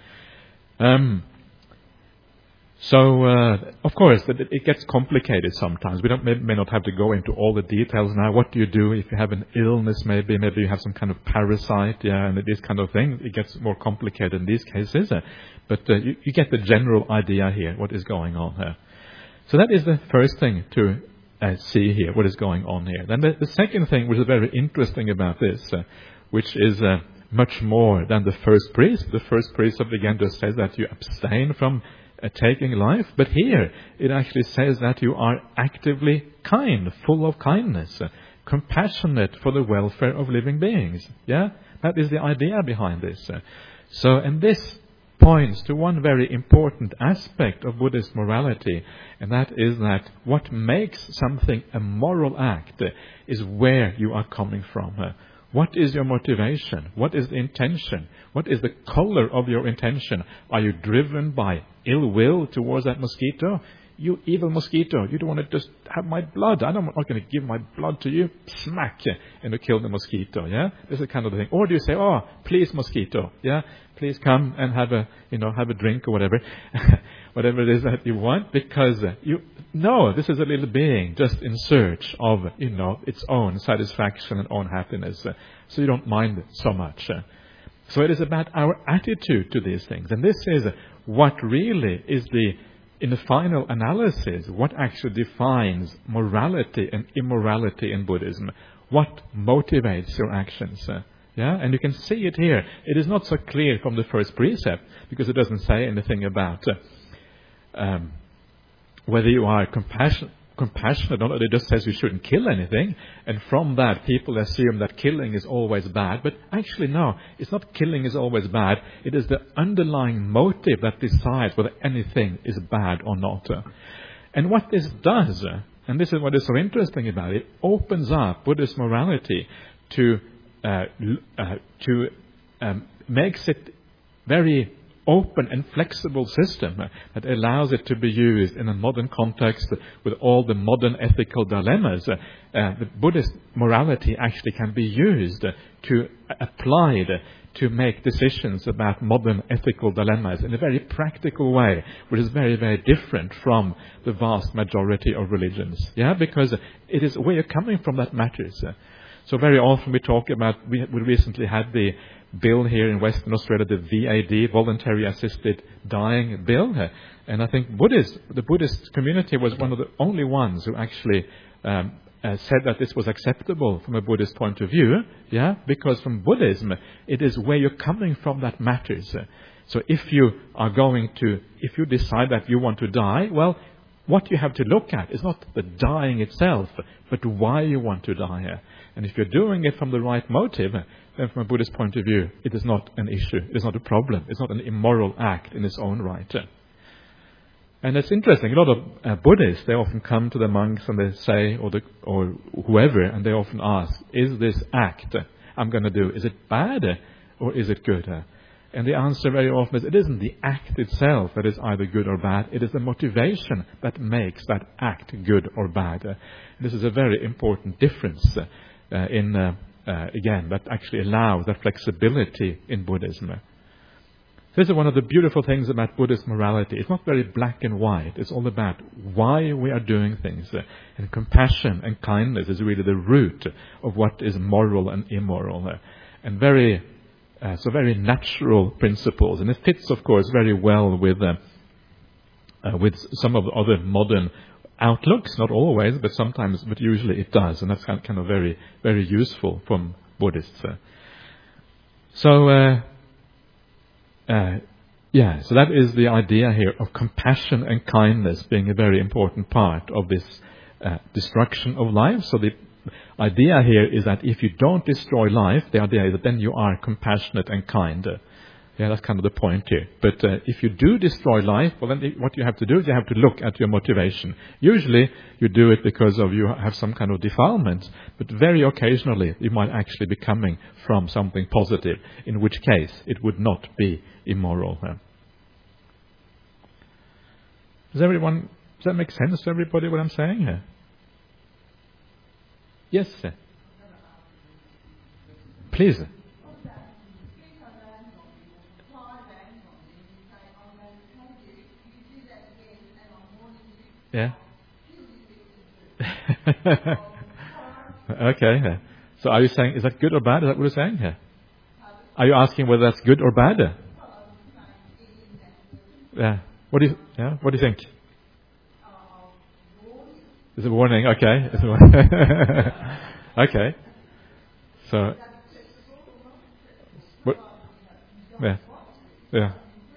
So, of course, it gets complicated sometimes. We may not have to go into all the details now. What do you do if you have an illness, maybe you have some kind of parasite, and this kind of thing? It gets more complicated in these cases. But you get the general idea here, what is going on here. So that is the first thing to see here, what is going on here. Then the second thing, which is very interesting about this, which is much more than the first priest. The first priest again just says that you abstain from taking life, but here it actually says that you are actively kind, full of kindness, compassionate for the welfare of living beings. That is the idea behind this. And this points to one very important aspect of Buddhist morality, and that is that what makes something a moral act is where you are coming from. What is your motivation? What is the intention? What is the color of your intention? Are you driven by ill will towards that mosquito? You evil mosquito, you don't want to just have my blood. I'm not going to give my blood to you. Smack, and to kill the mosquito. This is the kind of thing. Or do you say, oh, please mosquito, please come and have a drink or whatever, whatever it is that you want, because you know this is a little being just in search of its own satisfaction and own happiness, so you don't mind it so much. So it is about our attitude to these things, and this is what really is in the final analysis, what actually defines morality and immorality in Buddhism. What motivates your actions? And you can see it here. It is not so clear from the first precept, because it doesn't say anything about whether you are compassionate or not. It just says you shouldn't kill anything. And from that, people assume that killing is always bad. But actually, no, it's not killing is always bad. It is the underlying motive that decides whether anything is bad or not. And what this does, and this is what is so interesting about it, opens up Buddhist morality to makes it very open and flexible system that allows it to be used in a modern context with all the modern ethical dilemmas. The Buddhist morality actually can be used to applied to make decisions about modern ethical dilemmas in a very practical way, which is very, very different from the vast majority of religions. Because it is where you're coming from that matters. So very often we talk about, we recently had the bill here in Western Australia, the VAD, Voluntary Assisted Dying Bill. And I think the Buddhist community was one of the only ones who actually said that this was acceptable from a Buddhist point of view. Because from Buddhism, it is where you're coming from that matters. So if you decide that you want to die, well, what you have to look at is not the dying itself, but why you want to die. And if you're doing it from the right motive, then from a Buddhist point of view, it is not an issue. It is not a problem. It's not an immoral act in its own right. And it's interesting. A lot of Buddhists, they often come to the monks and they say, or whoever, and they often ask, is this act I'm going to do, is it bad or is it good? And the answer very often is it isn't the act itself that is either good or bad. It is the motivation that makes that act good or bad. This is a very important difference again, that actually allows that flexibility in Buddhism. This is one of the beautiful things about Buddhist morality. It's not very black and white. It's all about why we are doing things. And compassion and kindness is really the root of what is moral and immoral. And very natural principles. And it fits, of course, very well with some of the other modern outlooks. Not always, but sometimes, but usually it does. And that's kind of very, very useful from Buddhists. So that is the idea here of compassion and kindness being a very important part of this destruction of life. So the idea here is that if you don't destroy life, the idea is that then you are compassionate and kind. That's kind of the point here. But if you do destroy life, well, then what you have to do is you have to look at your motivation. Usually you do it because of you have some kind of defilement, but very occasionally it might actually be coming from something positive, in which case it would not be immoral. Does that make sense to everybody what I'm saying here? Yes, sir. Please. Yeah. Okay. So are you saying, is that good or bad? Is that what you're saying here? Are you asking whether that's good or bad? Yeah. What do you think? It's a warning. Okay. Okay. So. What? Yeah.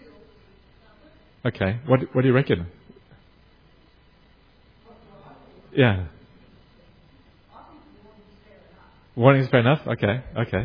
Okay. What do you reckon? Yeah. Warning is fair enough? Okay.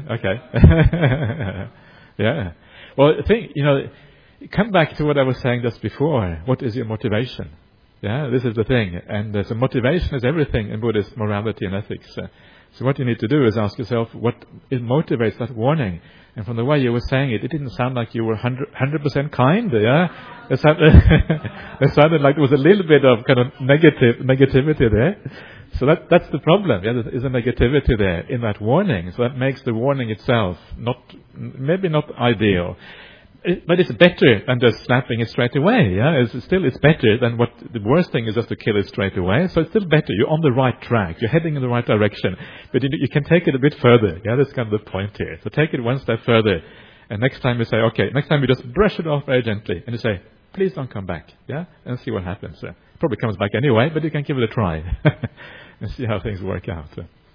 Yeah. Well, I think, come back to what I was saying just before. What is your motivation? Yeah, this is the thing. And so motivation is everything in Buddhist morality and ethics. So what you need to do is ask yourself what motivates that warning. And from the way you were saying it didn't sound like you were 100% kind, yeah? It sounded like there was a little bit of kind of negativity there. So that's the problem. Yeah, there is a negativity there in that warning. So that makes the warning itself maybe not ideal. But it's better than just snapping it straight away. Yeah, it's better than what the worst thing is just to kill it straight away. So it's still better. You're on the right track. You're heading in the right direction. But you can take it a bit further. Yeah, that's kind of the point here. So take it one step further. And next time you say, okay, next time you just brush it off very gently. And you say, please don't come back. Yeah, and see what happens. Probably comes back anyway, but you can give it a try. And see how things work out.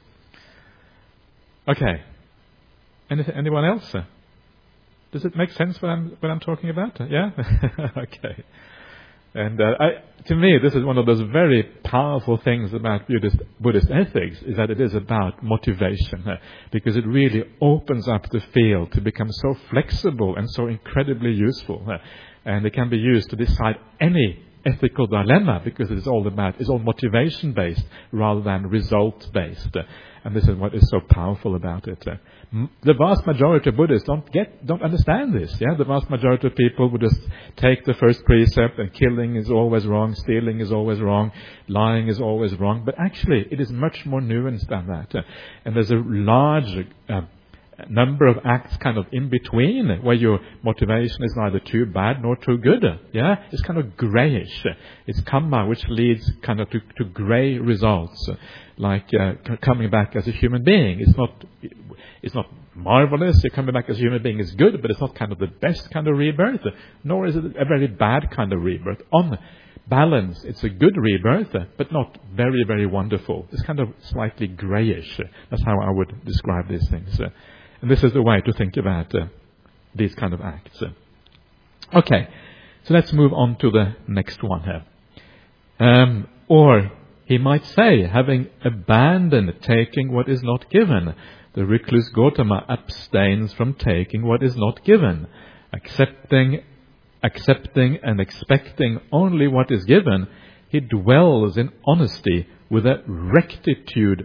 Okay. Anyone else? Does it make sense what I'm talking about? Yeah? Okay. And to me, this is one of those very powerful things about Buddhist ethics, is that it is about motivation, because it really opens up the field to become so flexible and so incredibly useful. And it can be used to decide any ethical dilemma, because it's all motivation based rather than result based. And this is what is so powerful about it. The vast majority of Buddhists don't understand this. Yeah, the vast majority of people would just take the first precept, and killing is always wrong, stealing is always wrong, lying is always wrong. But actually, it is much more nuanced than that. And there's a large number of acts kind of in between, where your motivation is neither too bad nor too good. Yeah, it's kind of grayish. It's karma, which leads kind of to grey results, like coming back as a human being. It's not marvelous. You're coming back as a human being is good, but it's not kind of the best kind of rebirth, nor is it a very bad kind of rebirth. On balance, it's a good rebirth, but not very, very wonderful. It's kind of slightly grayish. That's how I would describe these things. And this is the way to think about these kind of acts. Okay, so let's move on to the next one here. Or he might say, having abandoned taking what is not given, the recluse Gautama abstains from taking what is not given, accepting and expecting only what is given. He dwells in honesty with a rectitude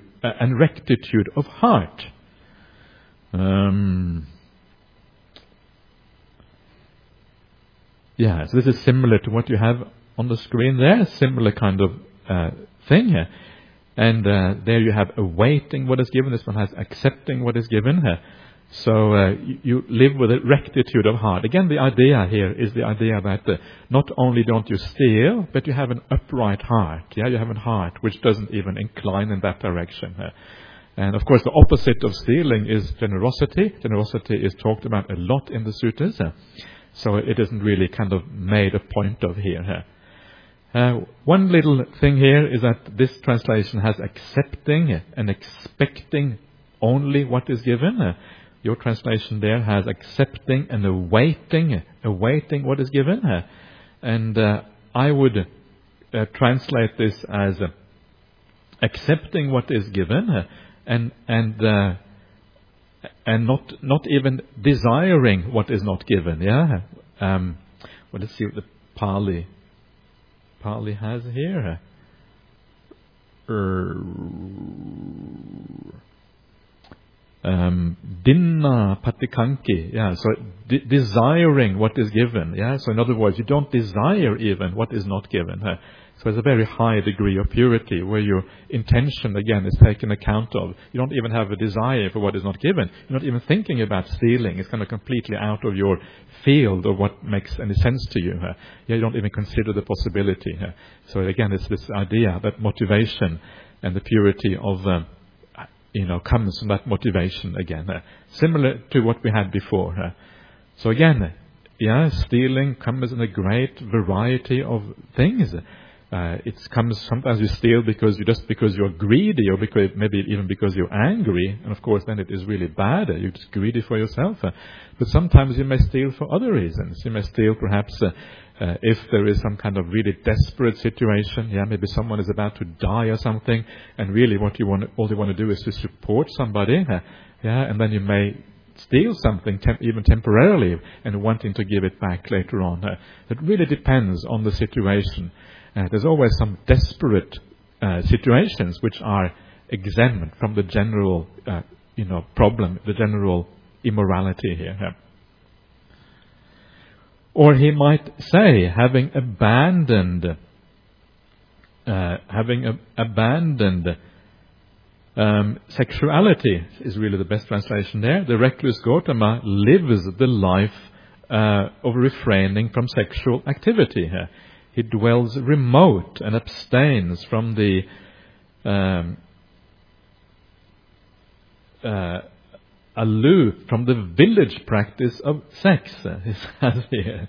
of heart. Yeah, so this is similar to what you have on the screen there, similar kind of thing here. And there you have awaiting what is given. This one has accepting what is given here. So you live with a rectitude of heart. Again, the idea here is the idea that not only don't you steal, but you have an upright heart. Yeah, you have a heart which doesn't even incline in that direction. And of course, the opposite of stealing is generosity. Generosity is talked about a lot in the sutras. So it isn't really kind of made a point of here. One little thing here is that this translation has accepting and expecting only what is given. Your translation there has accepting and awaiting what is given. And I would translate this as accepting what is given and not even desiring what is not given. Yeah. Well, let's see what the Pali has here. Dinna patikanki. Yeah, so desiring what is given. Yeah, so in other words, you don't desire even what is not given. So it's a very high degree of purity where your intention, again, is taken account of. You don't even have a desire for what is not given. You're not even thinking about stealing. It's kind of completely out of your field of what makes any sense to you. You don't even consider the possibility. So again, it's this idea that motivation and the purity of comes from that motivation again. Similar to what we had before. So again, stealing comes in a great variety of things. It comes, sometimes you steal because you're greedy, or maybe even because you're angry, and of course then it is really bad. You're just greedy for yourself. But sometimes you may steal for other reasons. You may steal perhaps if there is some kind of really desperate situation. Maybe someone is about to die or something, and really all you want to do is to support somebody. And then you may steal something even temporarily and wanting to give it back later on. It really depends on the situation. There's always some desperate situations which are exempt from the general, problem, the general immorality here. Or he might say, having abandoned sexuality is really the best translation there. The recluse Gautama lives the life of refraining from sexual activity here. He dwells remote and abstains from the aloof from the village practice of sex. The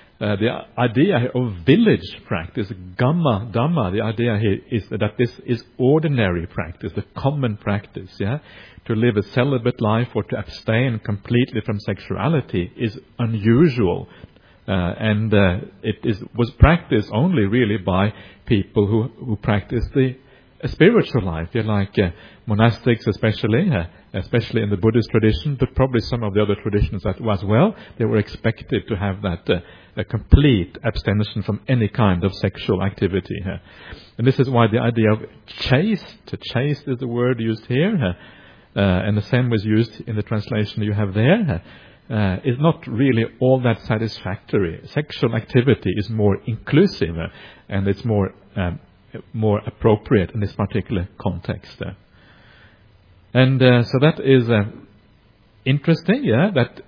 idea of village practice, gamma dhamma, the idea here is that this is ordinary practice, the common practice. To live a celibate life or to abstain completely from sexuality is unusual. And it was practiced only really by people who practice a spiritual life. Like monastics especially in the Buddhist tradition, but probably some of the other traditions as well. They were expected to have that a complete abstention from any kind of sexual activity. And this is why the idea of chaste is the word used here, and the same was used in the translation you have there. Is not really all that satisfactory. Sexual activity is more inclusive and it's more appropriate in this particular context. And so that is interesting, that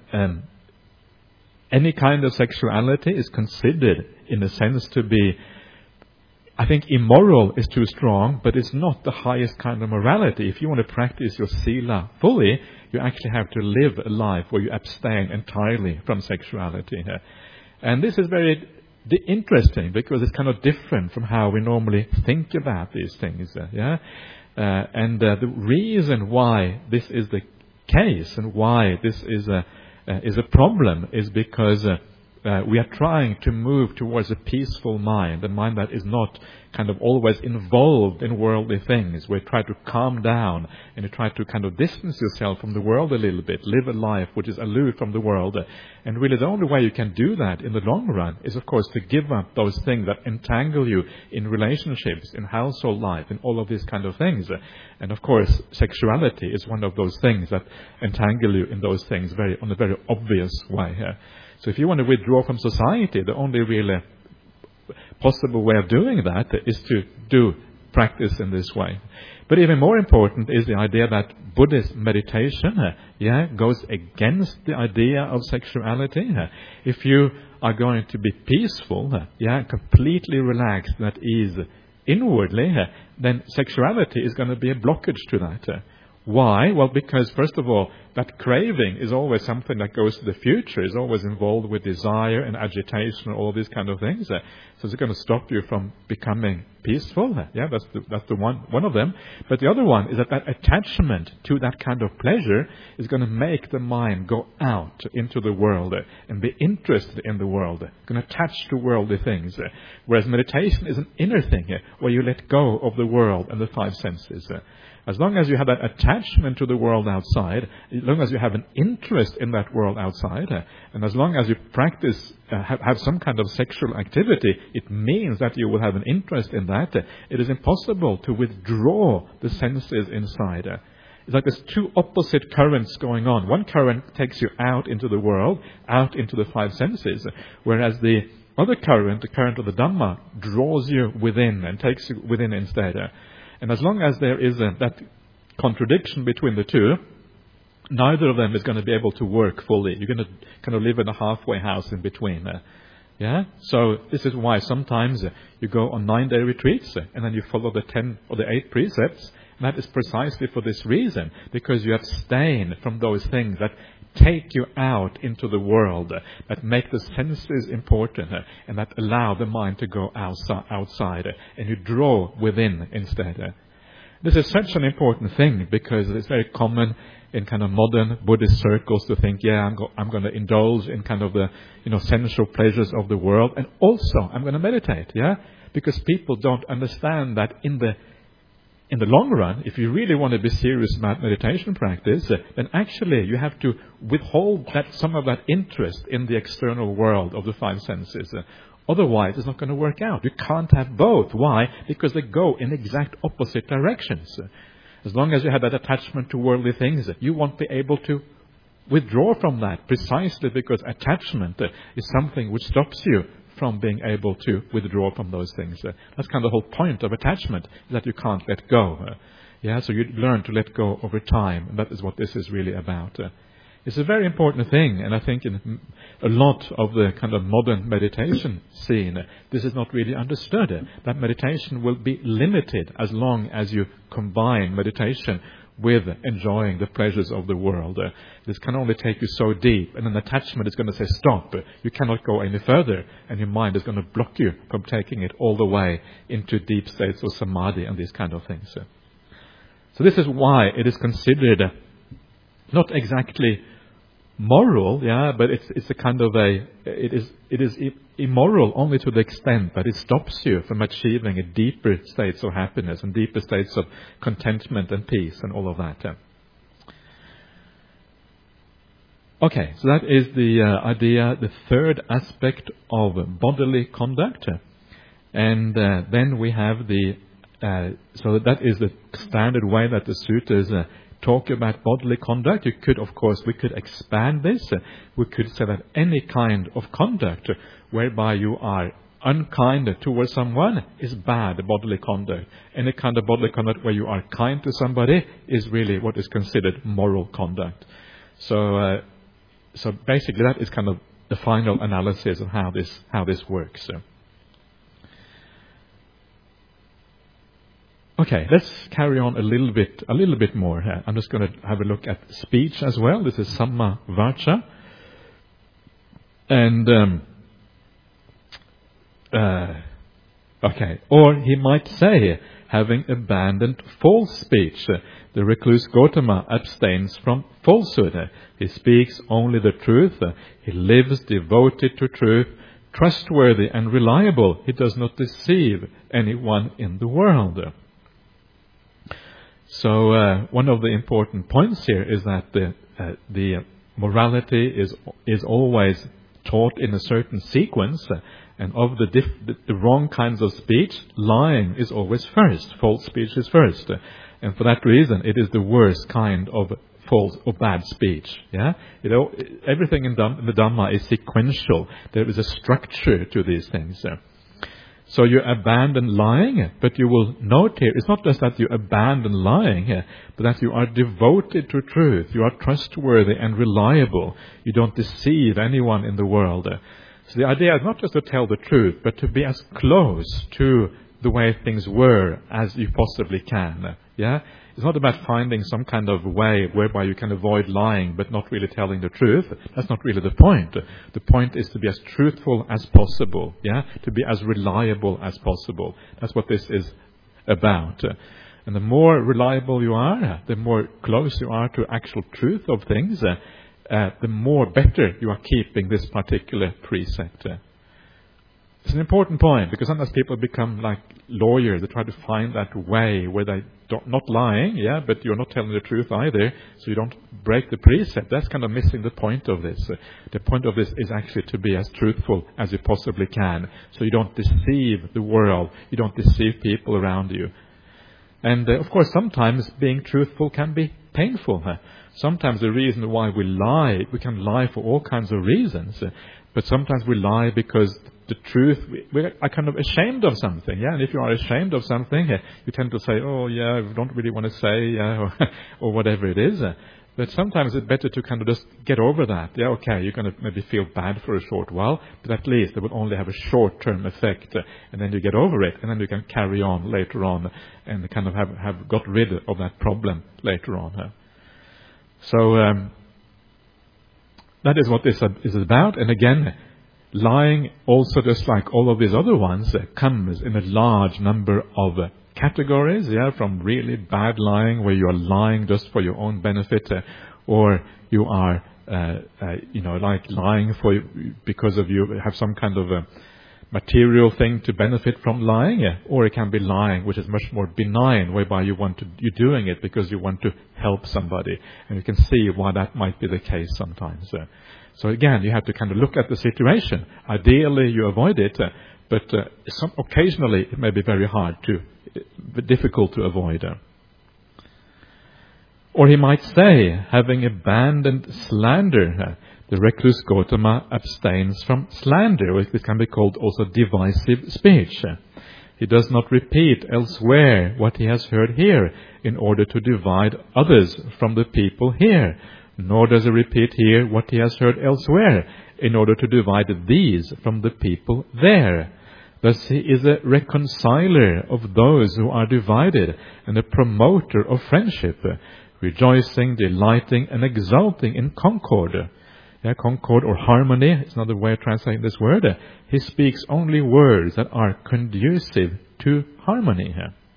any kind of sexuality is considered in a sense to be, I think immoral is too strong, but it's not the highest kind of morality. If you want to practice your sila fully, you actually have to live a life where you abstain entirely from sexuality. And this is very interesting because it's kind of different from how we normally think about these things. And the reason why this is the case and why this is a problem is because we are trying to move towards a peaceful mind, a mind that is not kind of always involved in worldly things. We try to calm down and you try to kind of distance yourself from the world a little bit, live a life which is aloof from the world. And really the only way you can do that in the long run is, of course, to give up those things that entangle you in relationships, in household life, in all of these kind of things. And of course, sexuality is one of those things that entangle you in those things on a very obvious way. So if you want to withdraw from society, the only really possible way of doing that is to do practice in this way. But even more important is the idea that Buddhist meditation goes against the idea of sexuality. If you are going to be peaceful, completely relaxed and at ease inwardly, then sexuality is going to be a blockage to that. Why? Well, because first of all, that craving is always something that goes to the future, is always involved with desire and agitation and all these kind of things. So it's going to stop you from becoming peaceful. That's the one of them. But the other one is that attachment to that kind of pleasure is going to make the mind go out into the world and be interested in the world, going to attach to worldly things. Whereas meditation is an inner thing where you let go of the world and the five senses. As long as you have that attachment to the world outside, as long as you have an interest in that world outside, and as long as you practice, have some kind of sexual activity, it means that you will have an interest in that. It is impossible to withdraw the senses inside. It's like there's two opposite currents going on. One current takes you out into the world, out into the five senses, whereas the other current, the current of the Dhamma, draws you within and takes you within instead. And as long as there is that contradiction between the two, neither of them is going to be able to work fully. You're going to kind of live in a halfway house in between. So this is why sometimes you go on 9-day retreats and then you follow the 10 or the 8 precepts. And that is precisely for this reason, because you abstain from those things that take you out into the world, that make the senses important, and that allow the mind to go outside, and you draw within instead. This is such an important thing, because it's very common in kind of modern Buddhist circles to think, I'm going to indulge in kind of the sensual pleasures of the world, and also I'm going to meditate, because people don't understand that in the long run, if you really want to be serious about meditation practice, then actually you have to withhold some of that interest in the external world of the five senses. Otherwise, it's not going to work out. You can't have both. Why? Because they go in exact opposite directions. As long as you have that attachment to worldly things, you won't be able to withdraw from that, precisely because attachment is something which stops you from being able to withdraw from those things. That's kind of the whole point of attachment, is that you can't let go. So you learn to let go over time, and that is what this is really about. It's a very important thing, and I think in a lot of the kind of modern meditation scene, this is not really understood. That meditation will be limited as long as you combine meditation with enjoying the pleasures of the world. This can only take you so deep, and an attachment is going to say stop. You cannot go any further, and your mind is going to block you from taking it all the way into deep states of samadhi and these kind of things. So this is why it is considered not exactly moral, but it's a kind of it is immoral only to the extent that it stops you from achieving a deeper states of happiness and deeper states of contentment and peace and all of that. Okay, so that is the idea, the third aspect of bodily conduct, and then we have so that is the standard way that the sutras talk about bodily conduct. We could expand this. We could say that any kind of conduct whereby you are unkind towards someone is bad bodily conduct. Any kind of bodily conduct where you are kind to somebody is really what is considered moral conduct. So basically that is kind of the final analysis of how this works. Okay, let's carry on a little bit more here. I'm just going to have a look at speech as well. This is Samma Vacha. And, or he might say, having abandoned false speech, the recluse Gautama abstains from falsehood. He speaks only the truth. He lives devoted to truth, trustworthy and reliable. He does not deceive anyone in the world. So one of the important points here is that the morality is always taught in a certain sequence, and of the wrong kinds of speech, lying is always first, false speech is first, and for that reason it is the worst kind of false or bad speech. Yeah, everything in the Dhamma is sequential. There is a structure to these things. So you abandon lying, but you will note here, it's not just that you abandon lying, but that you are devoted to truth. You are trustworthy and reliable. You don't deceive anyone in the world. So the idea is not just to tell the truth, but to be as close to the way things were as you possibly can. Yeah? It's not about finding some kind of way whereby you can avoid lying but not really telling the truth. That's not really the point. The point is to be as truthful as possible. Yeah? To be as reliable as possible. That's what this is about. And the more reliable you are, the more close you are to actual truth of things, the more better you are keeping this particular precept. It's an important point, because sometimes people become like lawyers. They try to find that way where they not lying, yeah, but you're not telling the truth either, so you don't break the precept. That's kind of missing the point of this. The point of this is actually to be as truthful as you possibly can, so you don't deceive the world, you don't deceive people around you. And of course, sometimes being truthful can be painful. Sometimes the reason why we can lie for all kinds of reasons, but sometimes we lie because the truth, we are kind of ashamed of something, yeah. And if you are ashamed of something, you tend to say, "Oh, yeah, I don't really want to say," or whatever it is. But sometimes it's better to kind of just get over that. Yeah, okay, you're going to maybe feel bad for a short while, but at least it will only have a short-term effect, and then you get over it, and then you can carry on later on, and kind of have got rid of that problem later on. So that is what this is about. And again, lying, also just like all of these other ones, comes in a large number of categories, yeah, from really bad lying, where you are lying just for your own benefit, or you are, like lying because of you have some kind of a material thing to benefit from lying, or it can be lying which is much more benign, whereby you're doing it because you want to help somebody, and you can see why that might be the case sometimes. So again, you have to kind of look at the situation. Ideally, you avoid it, but occasionally it may be very difficult to avoid. Or he might say, having abandoned slander, the recluse Gautama abstains from slander, which can be called also divisive speech. He does not repeat elsewhere what he has heard here, in order to divide others from the people here. Nor does he repeat here what he has heard elsewhere, in order to divide these from the people there. Thus he is a reconciler of those who are divided, and a promoter of friendship, rejoicing, delighting, and exulting in concord. Yeah, concord or harmony is another way of translating this word. He speaks only words that are conducive to harmony.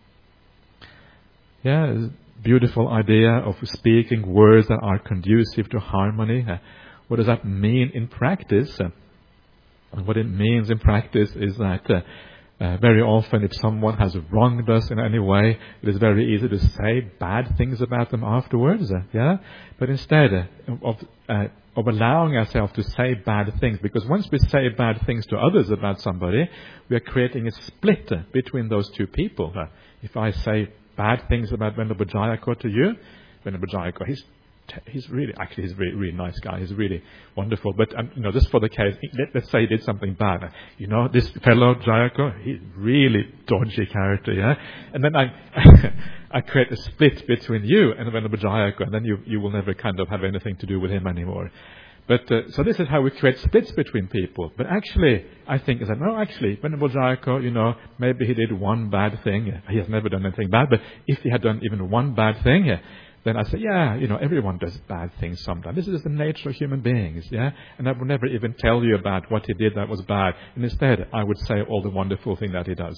Yeah, beautiful idea of speaking words that are conducive to harmony. What does that mean in practice? And what it means in practice is that very often if someone has wronged us in any way, it is very easy to say bad things about them afterwards. Yeah, but instead of allowing ourselves to say bad things, because once we say bad things to others about somebody, we are creating a split between those two people. If I say bad things about Venerable Jayako to you, Venerable Jayako, he's really really nice guy. He's really wonderful. But just for the case, let's say he did something bad. This fellow Jayako, he's really dodgy character, yeah. And then I create a split between you and Venerable Jayako, and then you will never kind of have anything to do with him anymore. But so this is how we create splits between people. But actually, I think is that Venerable Jayako, maybe he did one bad thing. He has never done anything bad, but if he had done even one bad thing, then I say, everyone does bad things sometimes. This is the nature of human beings, yeah? And I would never even tell you about what he did that was bad. And instead, I would say all the wonderful thing that he does.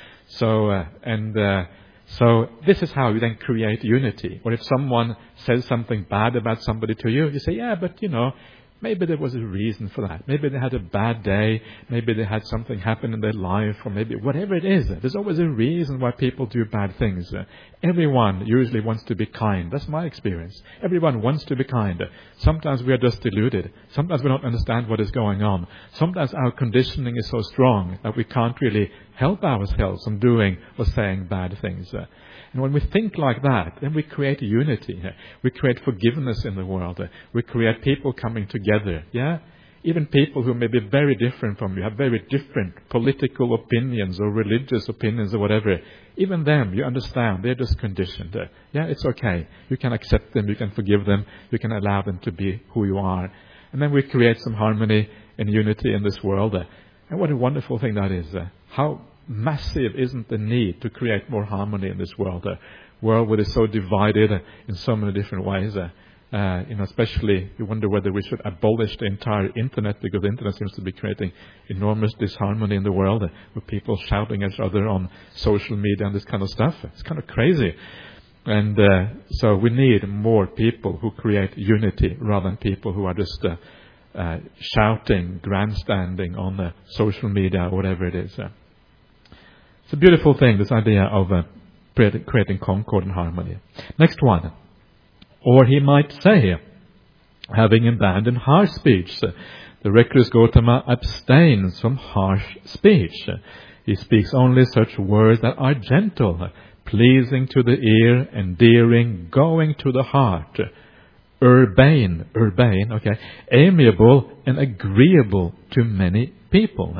So this is how you then create unity. Or if someone says something bad about somebody to you, you say, yeah, but Maybe there was a reason for that. Maybe they had a bad day. Maybe they had something happen in their life, or maybe whatever it is. There's always a reason why people do bad things. Everyone usually wants to be kind. That's my experience. Everyone wants to be kind. Sometimes we are just deluded. Sometimes we don't understand what is going on. Sometimes our conditioning is so strong that we can't really help ourselves from doing or saying bad things. And when we think like that, then we create unity. We create forgiveness in the world. We create people coming together. Yeah? Even people who may be very different from you, have very different political opinions or religious opinions or whatever. Even them, you understand, they're just conditioned. Yeah, it's okay. You can accept them, you can forgive them, you can allow them to be who you are. And then we create some harmony and unity in this world. And what a wonderful thing that is. How massive isn't the need to create more harmony in this world? A world that is so divided in so many different ways. Especially you wonder whether we should abolish the entire internet, because the internet seems to be creating enormous disharmony in the world, with people shouting at each other on social media and this kind of stuff. It's kind of crazy. And so we need more people who create unity rather than people who are just shouting, grandstanding on social media or whatever it is. It's a beautiful thing, this idea of creating concord and harmony. Next one. Or he might say, having abandoned harsh speech, the recluse Gautama abstains from harsh speech. He speaks only such words that are gentle, pleasing to the ear, endearing, going to the heart, urbane, okay, amiable and agreeable to many people.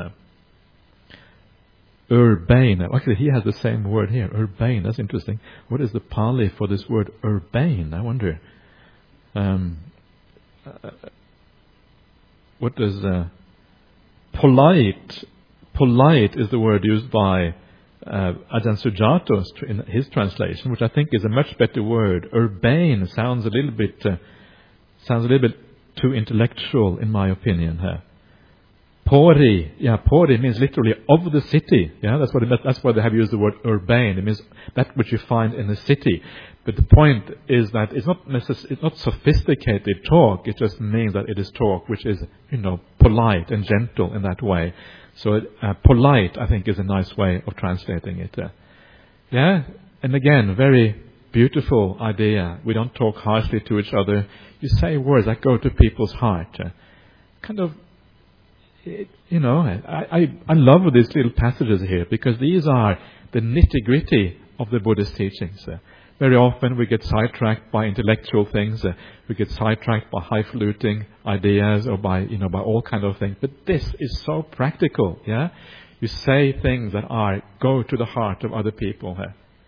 Urbane. Actually, he has the same word here. Urbane. That's interesting. What is the Pali for this word urbane? I wonder. What does polite? Polite is the word used by Ajahn Sujato in his translation, which I think is a much better word. Urbane sounds a little bit too intellectual, in my opinion. Pori, Pori means literally of the city. Yeah, that's why they have used the word urbane. It means that which you find in the city. But the point is that it's not sophisticated talk. It just means that it is talk which is, polite and gentle in that way. So polite, I think, is a nice way of translating it. And again, very beautiful idea. We don't talk harshly to each other. You say words that go to people's heart. I love these little passages here, because these are the nitty-gritty of the Buddhist teachings. Very often we get sidetracked by intellectual things. We get sidetracked by highfalutin ideas or by all kind of things. But this is so practical. Yeah, you say things that go to the heart of other people.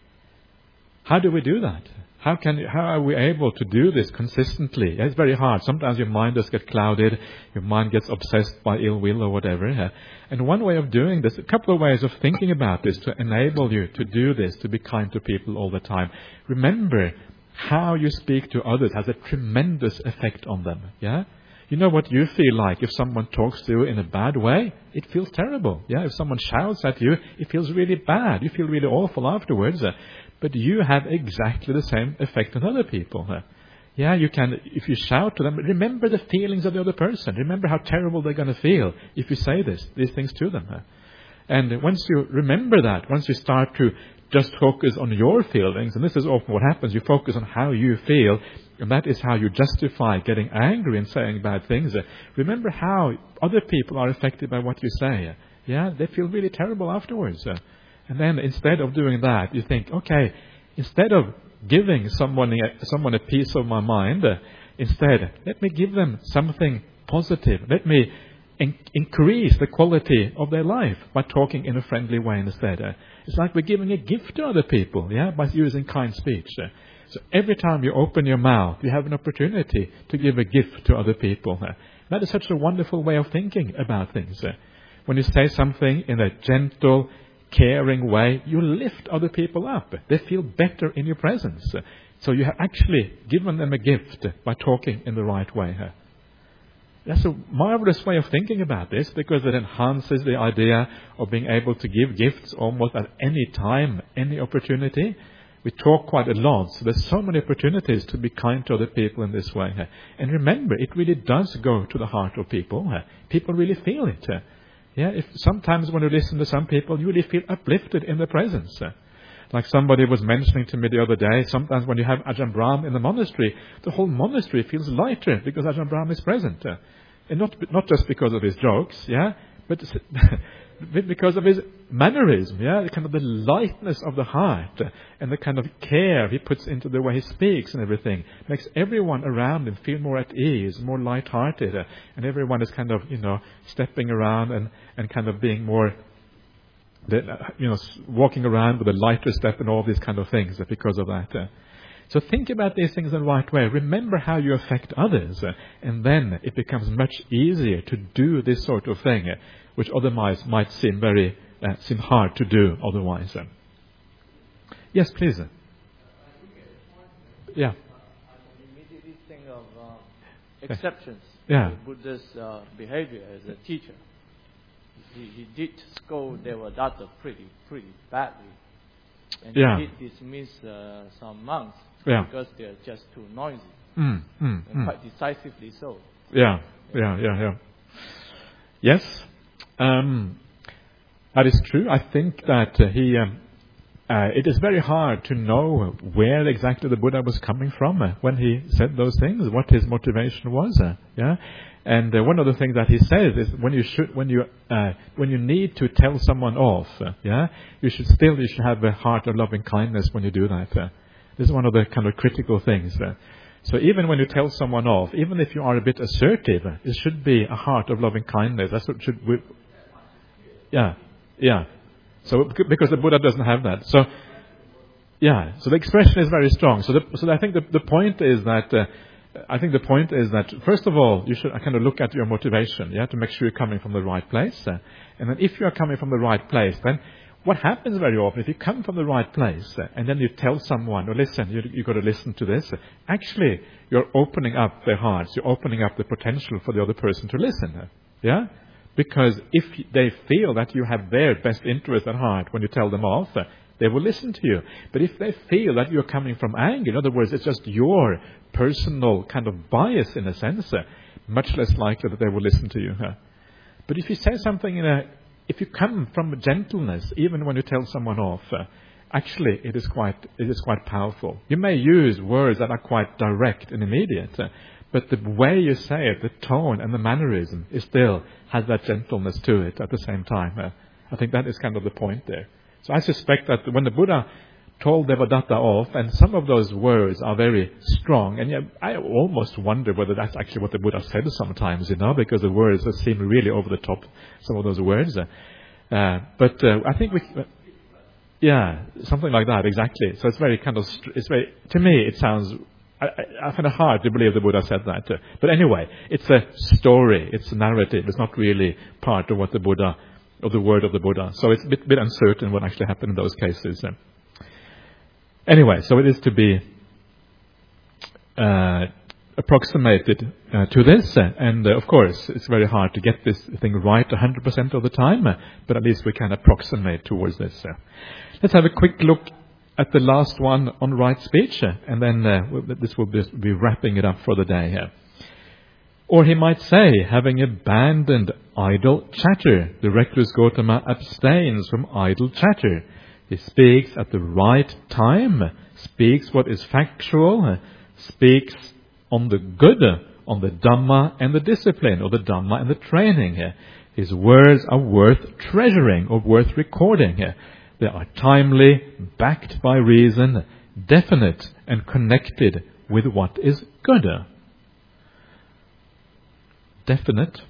How do we do that? How are we able to do this consistently? It's very hard. Sometimes your mind just gets clouded. Your mind gets obsessed by ill will or whatever. And one way of doing this, a couple of ways of thinking about this to enable you to do this, to be kind to people all the time. Remember, how you speak to others has a tremendous effect on them. Yeah? You know what you feel like if someone talks to you in a bad way? It feels terrible. Yeah? If someone shouts at you, it feels really bad. You feel really awful afterwards. But you have exactly the same effect on other people. Yeah, you can, if you shout to them, remember the feelings of the other person. Remember how terrible they're going to feel if you say these things to them. And once you remember that, once you start to just focus on your feelings, and this is often what happens, you focus on how you feel, and that is how you justify getting angry and saying bad things. Remember how other people are affected by what you say. Yeah, they feel really terrible afterwards. And then instead of doing that, you think, okay, instead of giving someone a piece of my mind, instead, let me give them something positive. Let me increase the quality of their life by talking in a friendly way instead. It's like we're giving a gift to other people, by using kind speech. So every time you open your mouth, you have an opportunity to give a gift to other people. That is such a wonderful way of thinking about things. When you say something in a gentle, caring way, you lift other people up. They feel better in your presence. So you have actually given them a gift by talking in the right way. That's a marvelous way of thinking about this, because it enhances the idea of being able to give gifts almost at any time, any opportunity. We talk quite a lot, so there's so many opportunities to be kind to other people in this way. And remember, it really does go to the heart of people. People really feel it. If sometimes when you listen to some people, you really feel uplifted in their presence. Like somebody was mentioning to me the other day, sometimes when you have Ajahn Brahm in the monastery, the whole monastery feels lighter because Ajahn Brahm is present. And not just because of his jokes, but because of his mannerism, the kind of the lightness of the heart and the kind of care he puts into the way he speaks and everything makes everyone around him feel more at ease, more light-hearted, and everyone is kind of, stepping around and kind of being more, walking around with a lighter step and all these kind of things because of that. So think about these things in the right way. Remember how you affect others, and then it becomes much easier to do this sort of thing, which otherwise might seem seem hard to do otherwise. Yes, please. Yeah. I immediately think of exceptions. Yeah. Buddha's behavior as a teacher. He did scold Devadatta pretty badly, and he did dismiss some monks because they're just too noisy, and quite decisively so. Yeah. Yes, that is true. I think that it is very hard to know where exactly the Buddha was coming from when he said those things, what his motivation was. And one of the things that he says is when you need to tell someone off, you should have a heart of loving kindness when you do that. This is one of the kind of critical things. So even when you tell someone off, even if you are a bit assertive, it should be a heart of loving kindness. That's what should. So because the Buddha doesn't have that. So the expression is very strong. So I think the point is that first of all you should kind of look at your motivation, to make sure you're coming from the right place. And then if you are coming from the right place, then what happens very often, if you come from the right place and then you tell someone, listen, you've got to listen to this, actually you're opening up their hearts, you're opening up the potential for the other person to listen. Because if they feel that you have their best interest at heart when you tell them off, they will listen to you. But if they feel that you're coming from anger, in other words, it's just your personal kind of bias in a sense, much less likely that they will listen to you. But if you say something if you come from gentleness, even when you tell someone off, actually it is quite powerful. You may use words that are quite direct and immediate, but the way you say it, the tone and the mannerism, it still has that gentleness to it at the same time. I think that is kind of the point there. So I suspect that when the Buddha told Devadatta off, and some of those words are very strong, and I almost wonder whether that's actually what the Buddha said sometimes, because the words seem really over the top, some of those words. But I think something like that, exactly. So it's very kind of, to me it sounds, I find it hard to believe the Buddha said that. But anyway, it's a story, it's a narrative, it's not really part of what the Buddha, of the word of the Buddha. So it's a bit uncertain what actually happened in those cases. Anyway, so it is to be approximated to this, and of course it's very hard to get this thing right 100% of the time, but at least we can approximate towards this. Let's have a quick look at the last one on right speech, and then this will be wrapping it up for the day here. Or he might say, having abandoned idle chatter, the recluse Gautama abstains from idle chatter. He speaks at the right time, speaks what is factual, speaks on the good, on the Dhamma and the discipline, or the Dhamma and the training. His words are worth treasuring or worth recording. They are timely, backed by reason, definite and connected with what is good. Definite.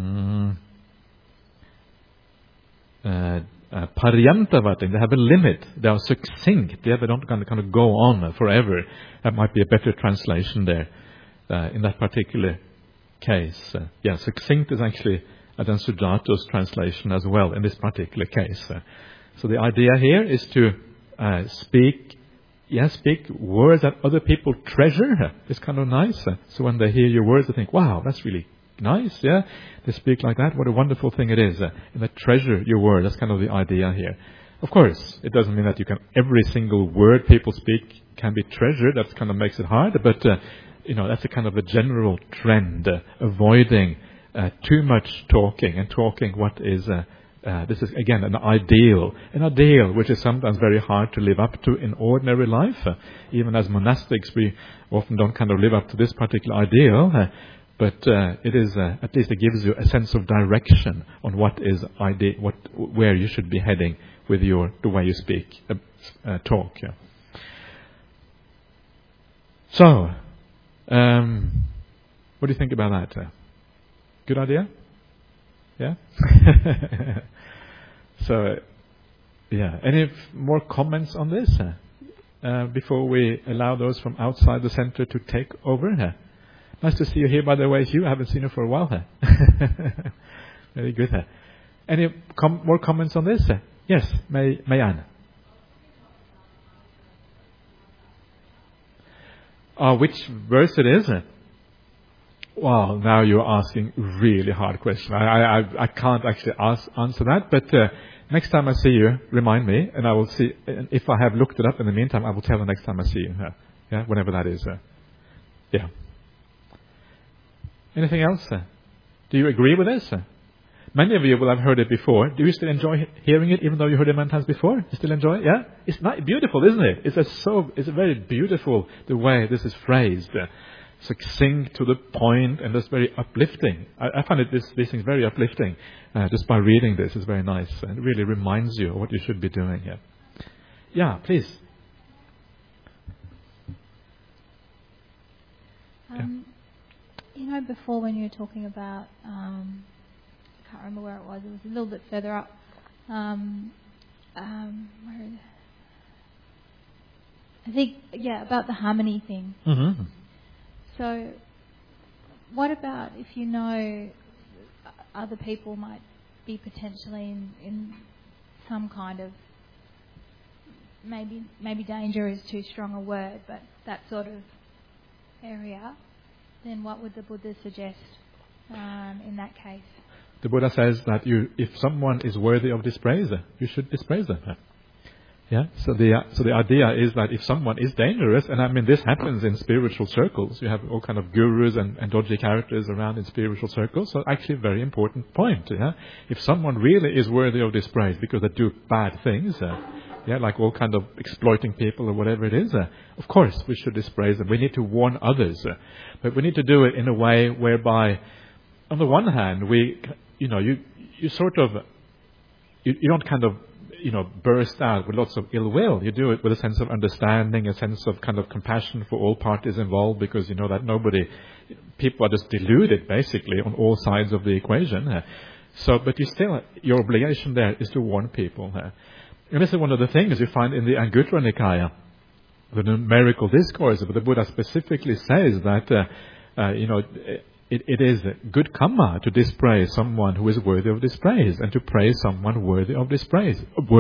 Paryantavati, they have a limit. They are succinct. They don't kind of go on forever. That might be a better translation there in that particular case. Succinct is actually Ajahn Sujato's translation as well in this particular case. So the idea here is to speak words that other people treasure. It's kind of nice. So when they hear your words, they think, wow, that's really nice, They speak like that. What a wonderful thing it is. And they treasure your word. That's kind of the idea here. Of course, it doesn't mean that every single word people speak can be treasured. That kind of makes it hard. But, that's a kind of a general trend, avoiding too much talking and talking what is, this is again an ideal which is sometimes very hard to live up to in ordinary life. Even as monastics, we often don't kind of live up to this particular ideal. But it is at least it gives you a sense of direction on what is where you should be heading with the way you speak, talk. Yeah. So, what do you think about that? Good idea? Yeah. So, yeah. Any more comments on this before we allow those from outside the center to take over? Nice to see you here, by the way, Hugh. I haven't seen you for a while. Very good. Any more comments on this? Yes, Mayan. Which verse it is? Well, now you're asking really hard question. I can't actually answer that, but next time I see you, remind me, and I will see. And if I have looked it up in the meantime, I will tell you next time I see you. Yeah, whenever that is. Yeah. Anything else? Do you agree with this? Many of you will have heard it before. Do you still enjoy hearing it, even though you heard it many times before? You still enjoy it? Yeah? It's not beautiful, isn't it? It's very beautiful the way this is phrased. Succinct to the point, and that's very uplifting. I find these things very uplifting. Just by reading this, it's very nice. And it really reminds you of what you should be doing. Yeah, please. Before when you were talking about, I can't remember where it was a little bit further up. I think, about the harmony thing. Mm-hmm. So, what about if other people might be potentially in some kind of, maybe danger is too strong a word, but that sort of area, then what would the Buddha suggest in that case? The Buddha says that if someone is worthy of dispraise, you should dispraise them. Yeah. So the idea is that if someone is dangerous, and I mean this happens in spiritual circles, you have all kind of gurus and dodgy characters around in spiritual circles. So actually, a very important point. Yeah. If someone really is worthy of dispraise because they do bad things, like all kind of exploiting people or whatever it is, of course we should dispraise them. We need to warn others, but we need to do it in a way whereby, on the one hand, you sort of, you don't kind of, burst out with lots of ill will. You do it with a sense of understanding, a sense of kind of compassion for all parties involved, because you know that people are just deluded basically on all sides of the equation. But your obligation there is to warn people. And this is one of the things you find in the Anguttara Nikaya, the numerical discourse. But the Buddha specifically says that, it is good karma to dispraise someone who is worthy of dispraise, and to praise someone worthy of praise.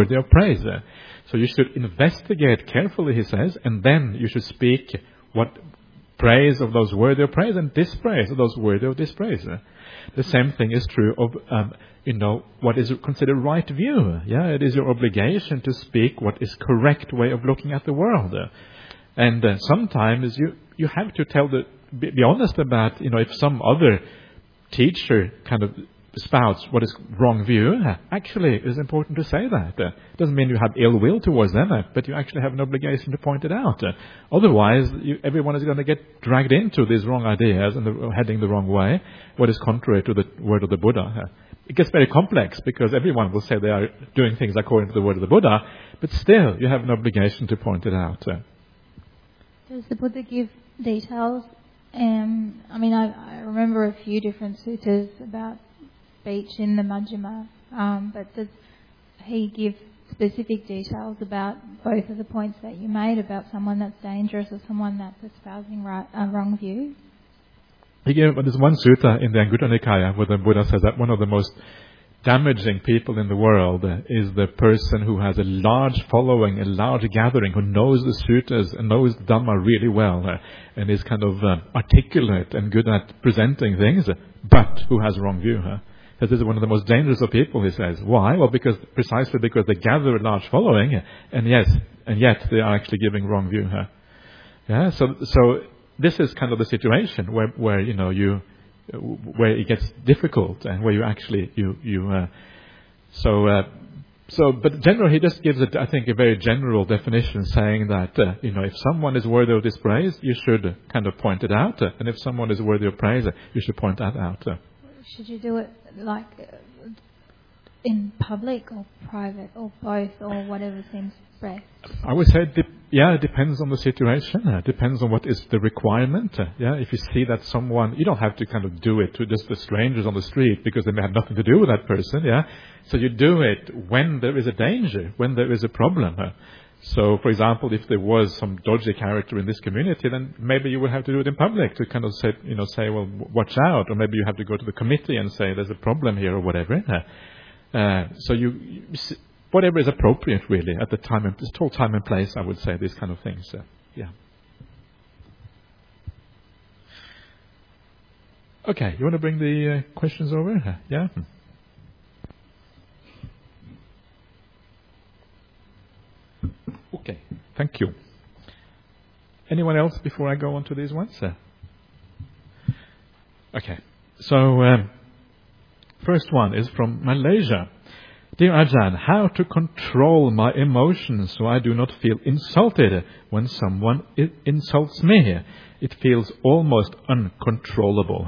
So you should investigate carefully, he says, and then you should speak what praise of those worthy of praise and dispraise of those worthy of dispraise. The same thing is true of, what is considered right view. Yeah, it is your obligation to speak what is correct way of looking at the world. And sometimes you have to be honest about, if some other teacher kind of spouts what is wrong view, actually it is important to say that. It doesn't mean you have ill will towards them, but you actually have an obligation to point it out. Otherwise, everyone is going to get dragged into these wrong ideas and heading the wrong way, what is contrary to the word of the Buddha. It gets very complex because everyone will say they are doing things according to the word of the Buddha, but still you have an obligation to point it out. Does the Buddha give details? I remember a few different suttas about speech in the Majjhima, but does he give specific details about both of the points that you made about someone that's dangerous or someone that's espousing a wrong view? There's one sutta in the Anguttara Nikaya where the Buddha says that one of the most damaging people in the world is the person who has a large following, a large gathering, who knows the suttas and knows the Dhamma really well, and is kind of articulate and good at presenting things, but who has wrong view. This is one of the most dangerous of people, he says. Why? Well, precisely because they gather a large following, and yet they are actually giving wrong view. Yeah. So this is kind of the situation where where it gets difficult, and where you actually but generally he just gives I think a very general definition, saying that if someone is worthy of this praise, you should kind of point it out, and if someone is worthy of praise, you should point that out. Should you do it like in public or private or both, or whatever seems best? I would say, it depends on the situation. It depends on what is the requirement. If you see that someone, you don't have to kind of do it to just the strangers on the street, because they may have nothing to do with that person. So you do it when there is a danger, when there is a problem. So, for example, if there was some dodgy character in this community, then maybe you would have to do it in public to kind of say, well, watch out, or maybe you have to go to the committee and say there's a problem here or whatever. So whatever is appropriate, really, at the time and place, I would say, these kind of things. Okay, you want to bring the questions over? Yeah? Okay, thank you. Anyone else before I go on to these ones? Okay, so first one is from Malaysia. Dear Ajahn, how to control my emotions so I do not feel insulted when someone insults me? It feels almost uncontrollable.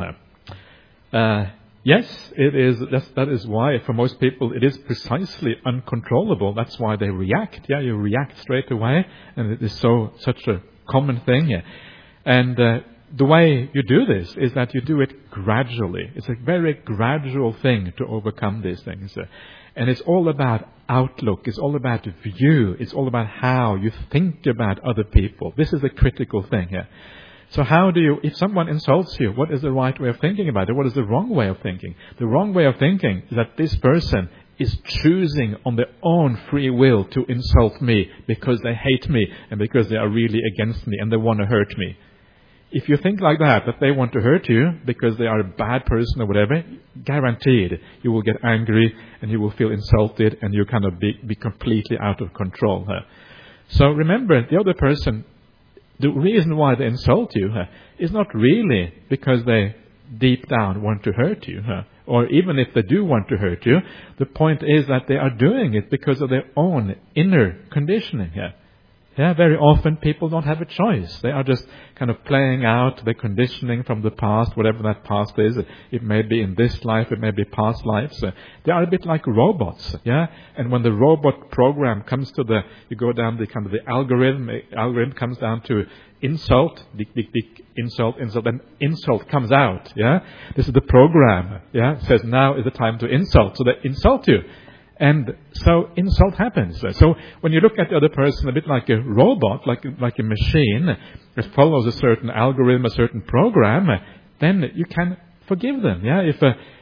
Yes, it is. That is why, for most people, it is precisely uncontrollable. That's why they react. You react straight away, and it is such a common thing. And the way you do this is that you do it gradually. It's a very gradual thing to overcome these things. And it's all about outlook. It's all about view. It's all about how you think about other people. This is a critical thing here. So if someone insults you, what is the right way of thinking about it? What is the wrong way of thinking? The wrong way of thinking is that this person is choosing on their own free will to insult me because they hate me and because they are really against me and they want to hurt me. If you think like that they want to hurt you because they are a bad person or whatever, guaranteed you will get angry and you will feel insulted and you kind of be completely out of control. So remember, the other person, the reason why they insult you is not really because they deep down want to hurt you, or even if they do want to hurt you, the point is that they are doing it because of their own inner conditioning. Very often people don't have a choice. They are just kind of playing out their conditioning from the past, whatever that past is. It may be in this life, it may be past lives. They are a bit like robots, And when the robot program comes to you go down the kind of the algorithm comes down to insult, insult, then insult comes out, This is the program, It says now is the time to insult, so they insult you. And so insult happens. So when you look at the other person a bit like a robot, like a machine that follows a certain algorithm, a certain program, then you can forgive them. If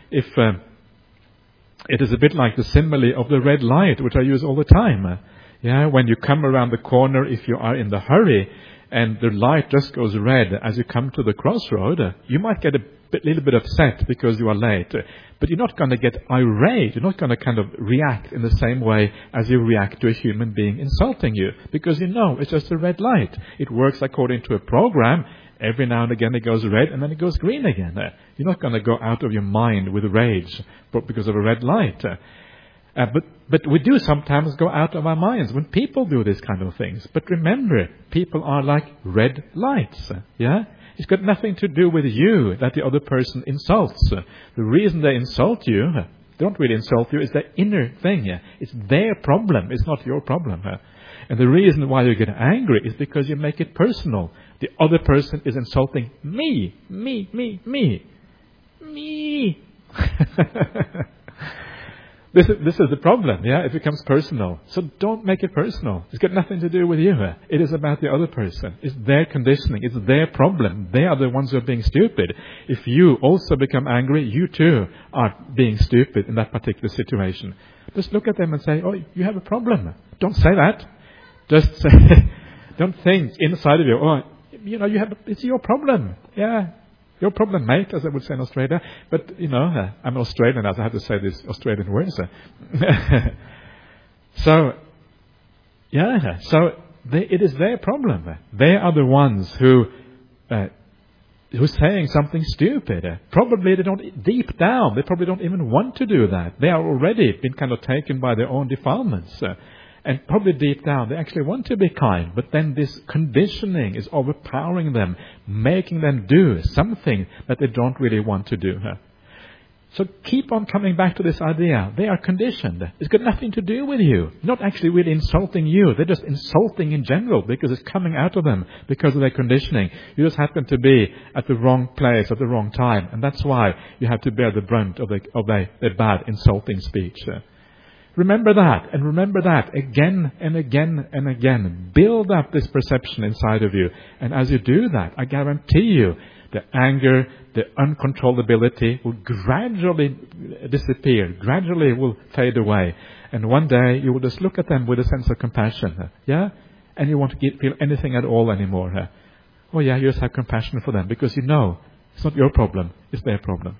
it is a bit like the simile of the red light, which I use all the time. When you come around the corner, if you are in the hurry and the light just goes red as you come to the crossroad, you might get a little bit upset because you are late. But you're not going to get irate. You're not going to kind of react in the same way as you react to a human being insulting you. Because it's just a red light. It works according to a program. Every now and again it goes red and then it goes green again. You're not going to go out of your mind with rage because of a red light. But we do sometimes go out of our minds when people do these kind of things. But remember, people are like red lights. It's got nothing to do with you that the other person insults. The reason they insult you, they don't really insult you, is their inner thing. It's their problem. It's not your problem. And the reason why you get angry is because you make it personal. The other person is insulting me. This is the problem, It becomes personal. So don't make it personal. It's got nothing to do with you. It is about the other person. It's their conditioning. It's their problem. They are the ones who are being stupid. If you also become angry, you too are being stupid in that particular situation. Just look at them and say, oh, you have a problem. Don't say that. Just say, don't think inside of you, it's your problem. Your problem, mate, as I would say in Australia. But, I'm Australian, as I have to say these Australian words. So it is their problem. They are the ones who's saying something stupid. Probably they don't, deep down, they probably don't even want to do that. They are already been kind of taken by their own defilements. And probably deep down, they actually want to be kind. But then this conditioning is overpowering them, making them do something that they don't really want to do. So keep on coming back to this idea. They are conditioned. It's got nothing to do with you. Not actually really insulting you. They're just insulting in general because it's coming out of them because of their conditioning. You just happen to be at the wrong place at the wrong time. And that's why you have to bear the brunt of their bad insulting speech. Remember that, and remember that again and again and again. Build up this perception inside of you. And as you do that, I guarantee you, the anger, the uncontrollability will gradually disappear, gradually will fade away. And one day you will just look at them with a sense of compassion. Yeah? And you won't feel anything at all anymore. Oh yeah, you just have compassion for them because you know it's not your problem, it's their problem.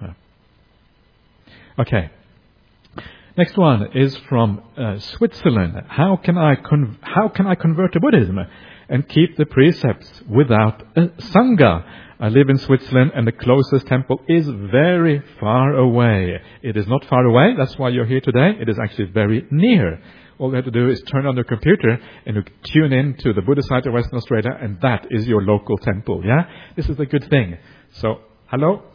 Okay. Next one is from Switzerland. How can I convert to Buddhism and keep the precepts without a sangha? I live in Switzerland and the closest temple is very far away. It is not far away. That's why you're here today. It is actually very near. All you have to do is turn on your computer and you tune in to the Buddha Society of Western Australia, and that is your local temple. Yeah, this is a good thing. So, hello.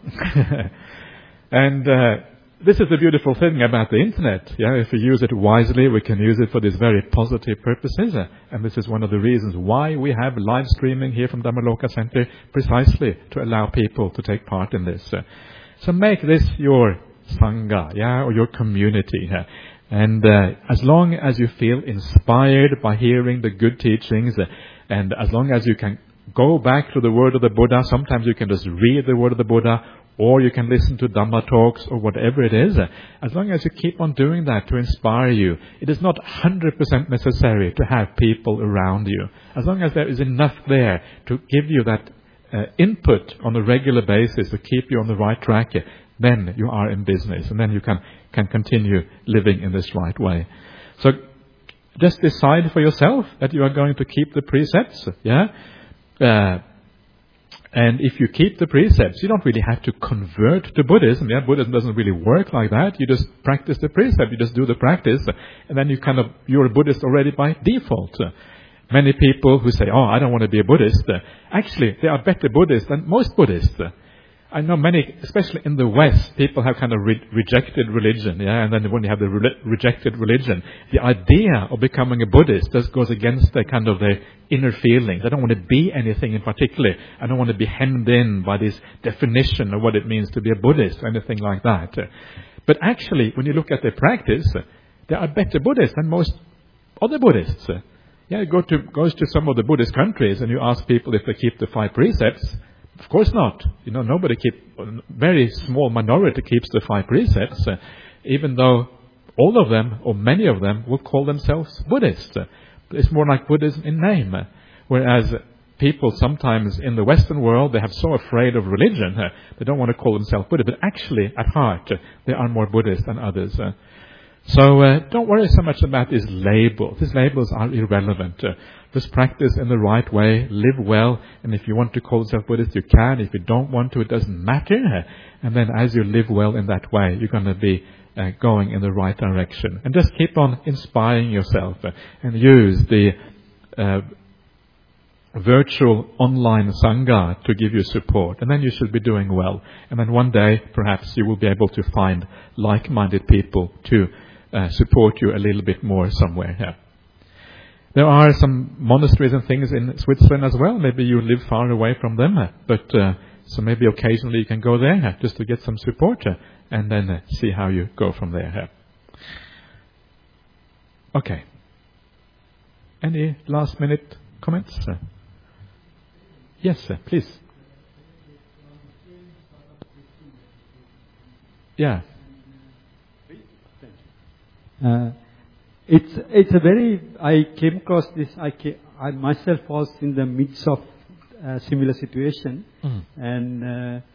And this is the beautiful thing about the internet. Yeah, if we use it wisely, we can use it for these very positive purposes. And this is one of the reasons why we have live streaming here from Dhammaloka Center, precisely to allow people to take part in this. So make this your sangha, yeah, or your community. And as long as you feel inspired by hearing the good teachings, and as long as you can go back to the word of the Buddha, sometimes you can just read the word of the Buddha, or you can listen to Dhamma talks or whatever it is. As long as you keep on doing that to inspire you, it is not 100% necessary to have people around you. As long as there is enough there to give you that input on a regular basis to keep you on the right track, then you are in business, and then you can continue living in this right way. So just decide for yourself that you are going to keep the precepts, yeah? And if you keep the precepts, you don't really have to convert to Buddhism. Yeah, Buddhism doesn't really work like that. You just practice the precept. You just do the practice, and then you're a Buddhist already by default. Many people who say, "Oh, I don't want to be a Buddhist," actually, they are better Buddhists than most Buddhists. I know many, especially in the West, people have kind of rejected religion, yeah. And then when you have the rejected religion, the idea of becoming a Buddhist just goes against their inner feelings. I don't want to be anything in particular. I don't want to be hemmed in by this definition of what it means to be a Buddhist or anything like that. But actually, when you look at their practice, they are better Buddhists than most other Buddhists. Yeah, goes to some of the Buddhist countries and you ask people if they keep the 5 precepts. Of course not. Very small minority keeps the 5 precepts, even though all of them, or many of them, will call themselves Buddhists. It's more like Buddhism in name. Whereas people sometimes in the Western world, they have so afraid of religion, they don't want to call themselves Buddhist, but actually, at heart, they are more Buddhist than others. So don't worry so much about these labels. These labels are irrelevant. Just practice in the right way, live well, and if you want to call yourself Buddhist, you can. If you don't want to, it doesn't matter. And then as you live well in that way, you're going to be going in the right direction. And just keep on inspiring yourself and use the virtual online Sangha to give you support. And then you should be doing well. And then one day, perhaps you will be able to find like-minded people to support you a little bit more somewhere here. There are some monasteries and things in Switzerland as well. Maybe you live far away from them, but so maybe occasionally you can go there just to get some support and then see how you go from there. Okay. Any last minute comments? Yes, please. Yeah. It's a very, I came across this, I myself was in the midst of a similar situation, and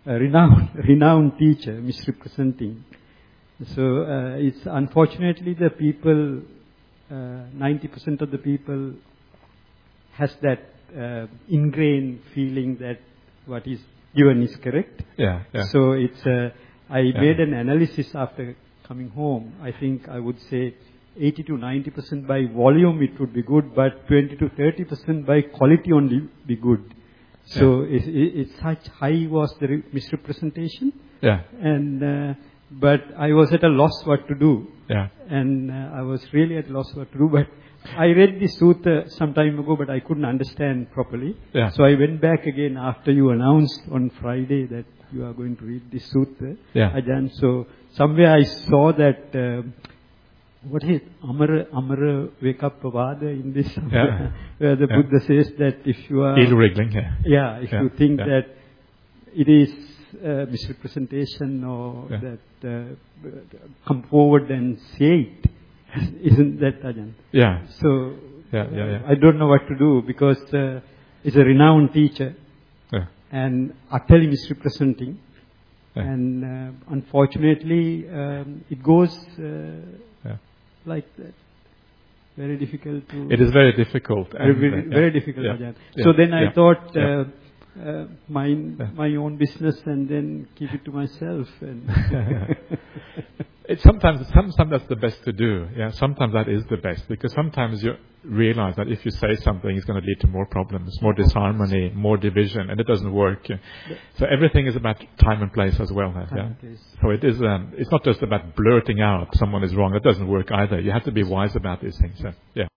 renowned teacher misrepresenting. So it's unfortunately the people, 90% of the people has that ingrained feeling that what is given is correct. Yeah. So it's I made an analysis after coming home. I think I would say 80 to 90% by volume it would be good, but 20 to 30% by quality only be good. So it's such high was the misrepresentation. Yeah. And but I was at a loss what to do. Yeah. And I was really at a loss what to do. But I read this sutta some time ago, but I couldn't understand properly. Yeah. So I went back again after you announced on Friday that you are going to read this sutta. Yeah. Ajahn. So somewhere I saw that, what is it? Amara Vekappavada in this, where the Buddha says that if you are... Eel-wriggling, if you think that it is misrepresentation or that come forward and say it, isn't that Ajahn? Yeah. So yeah. I don't know what to do because he's a renowned teacher and utterly misrepresenting. And unfortunately, it goes like that. Very difficult to... It is very difficult. Very difficult, Ajahn. So then I thought... my own business and then keep it to myself. And it's sometimes that's the best to do. Yeah, sometimes that is the best because sometimes you realize that if you say something, it's going to lead to more problems, more disharmony, more division, and it doesn't work. So everything is about time and place as well. So it is. It's not just about blurting out someone is wrong. It doesn't work either. You have to be wise about these things. Yeah.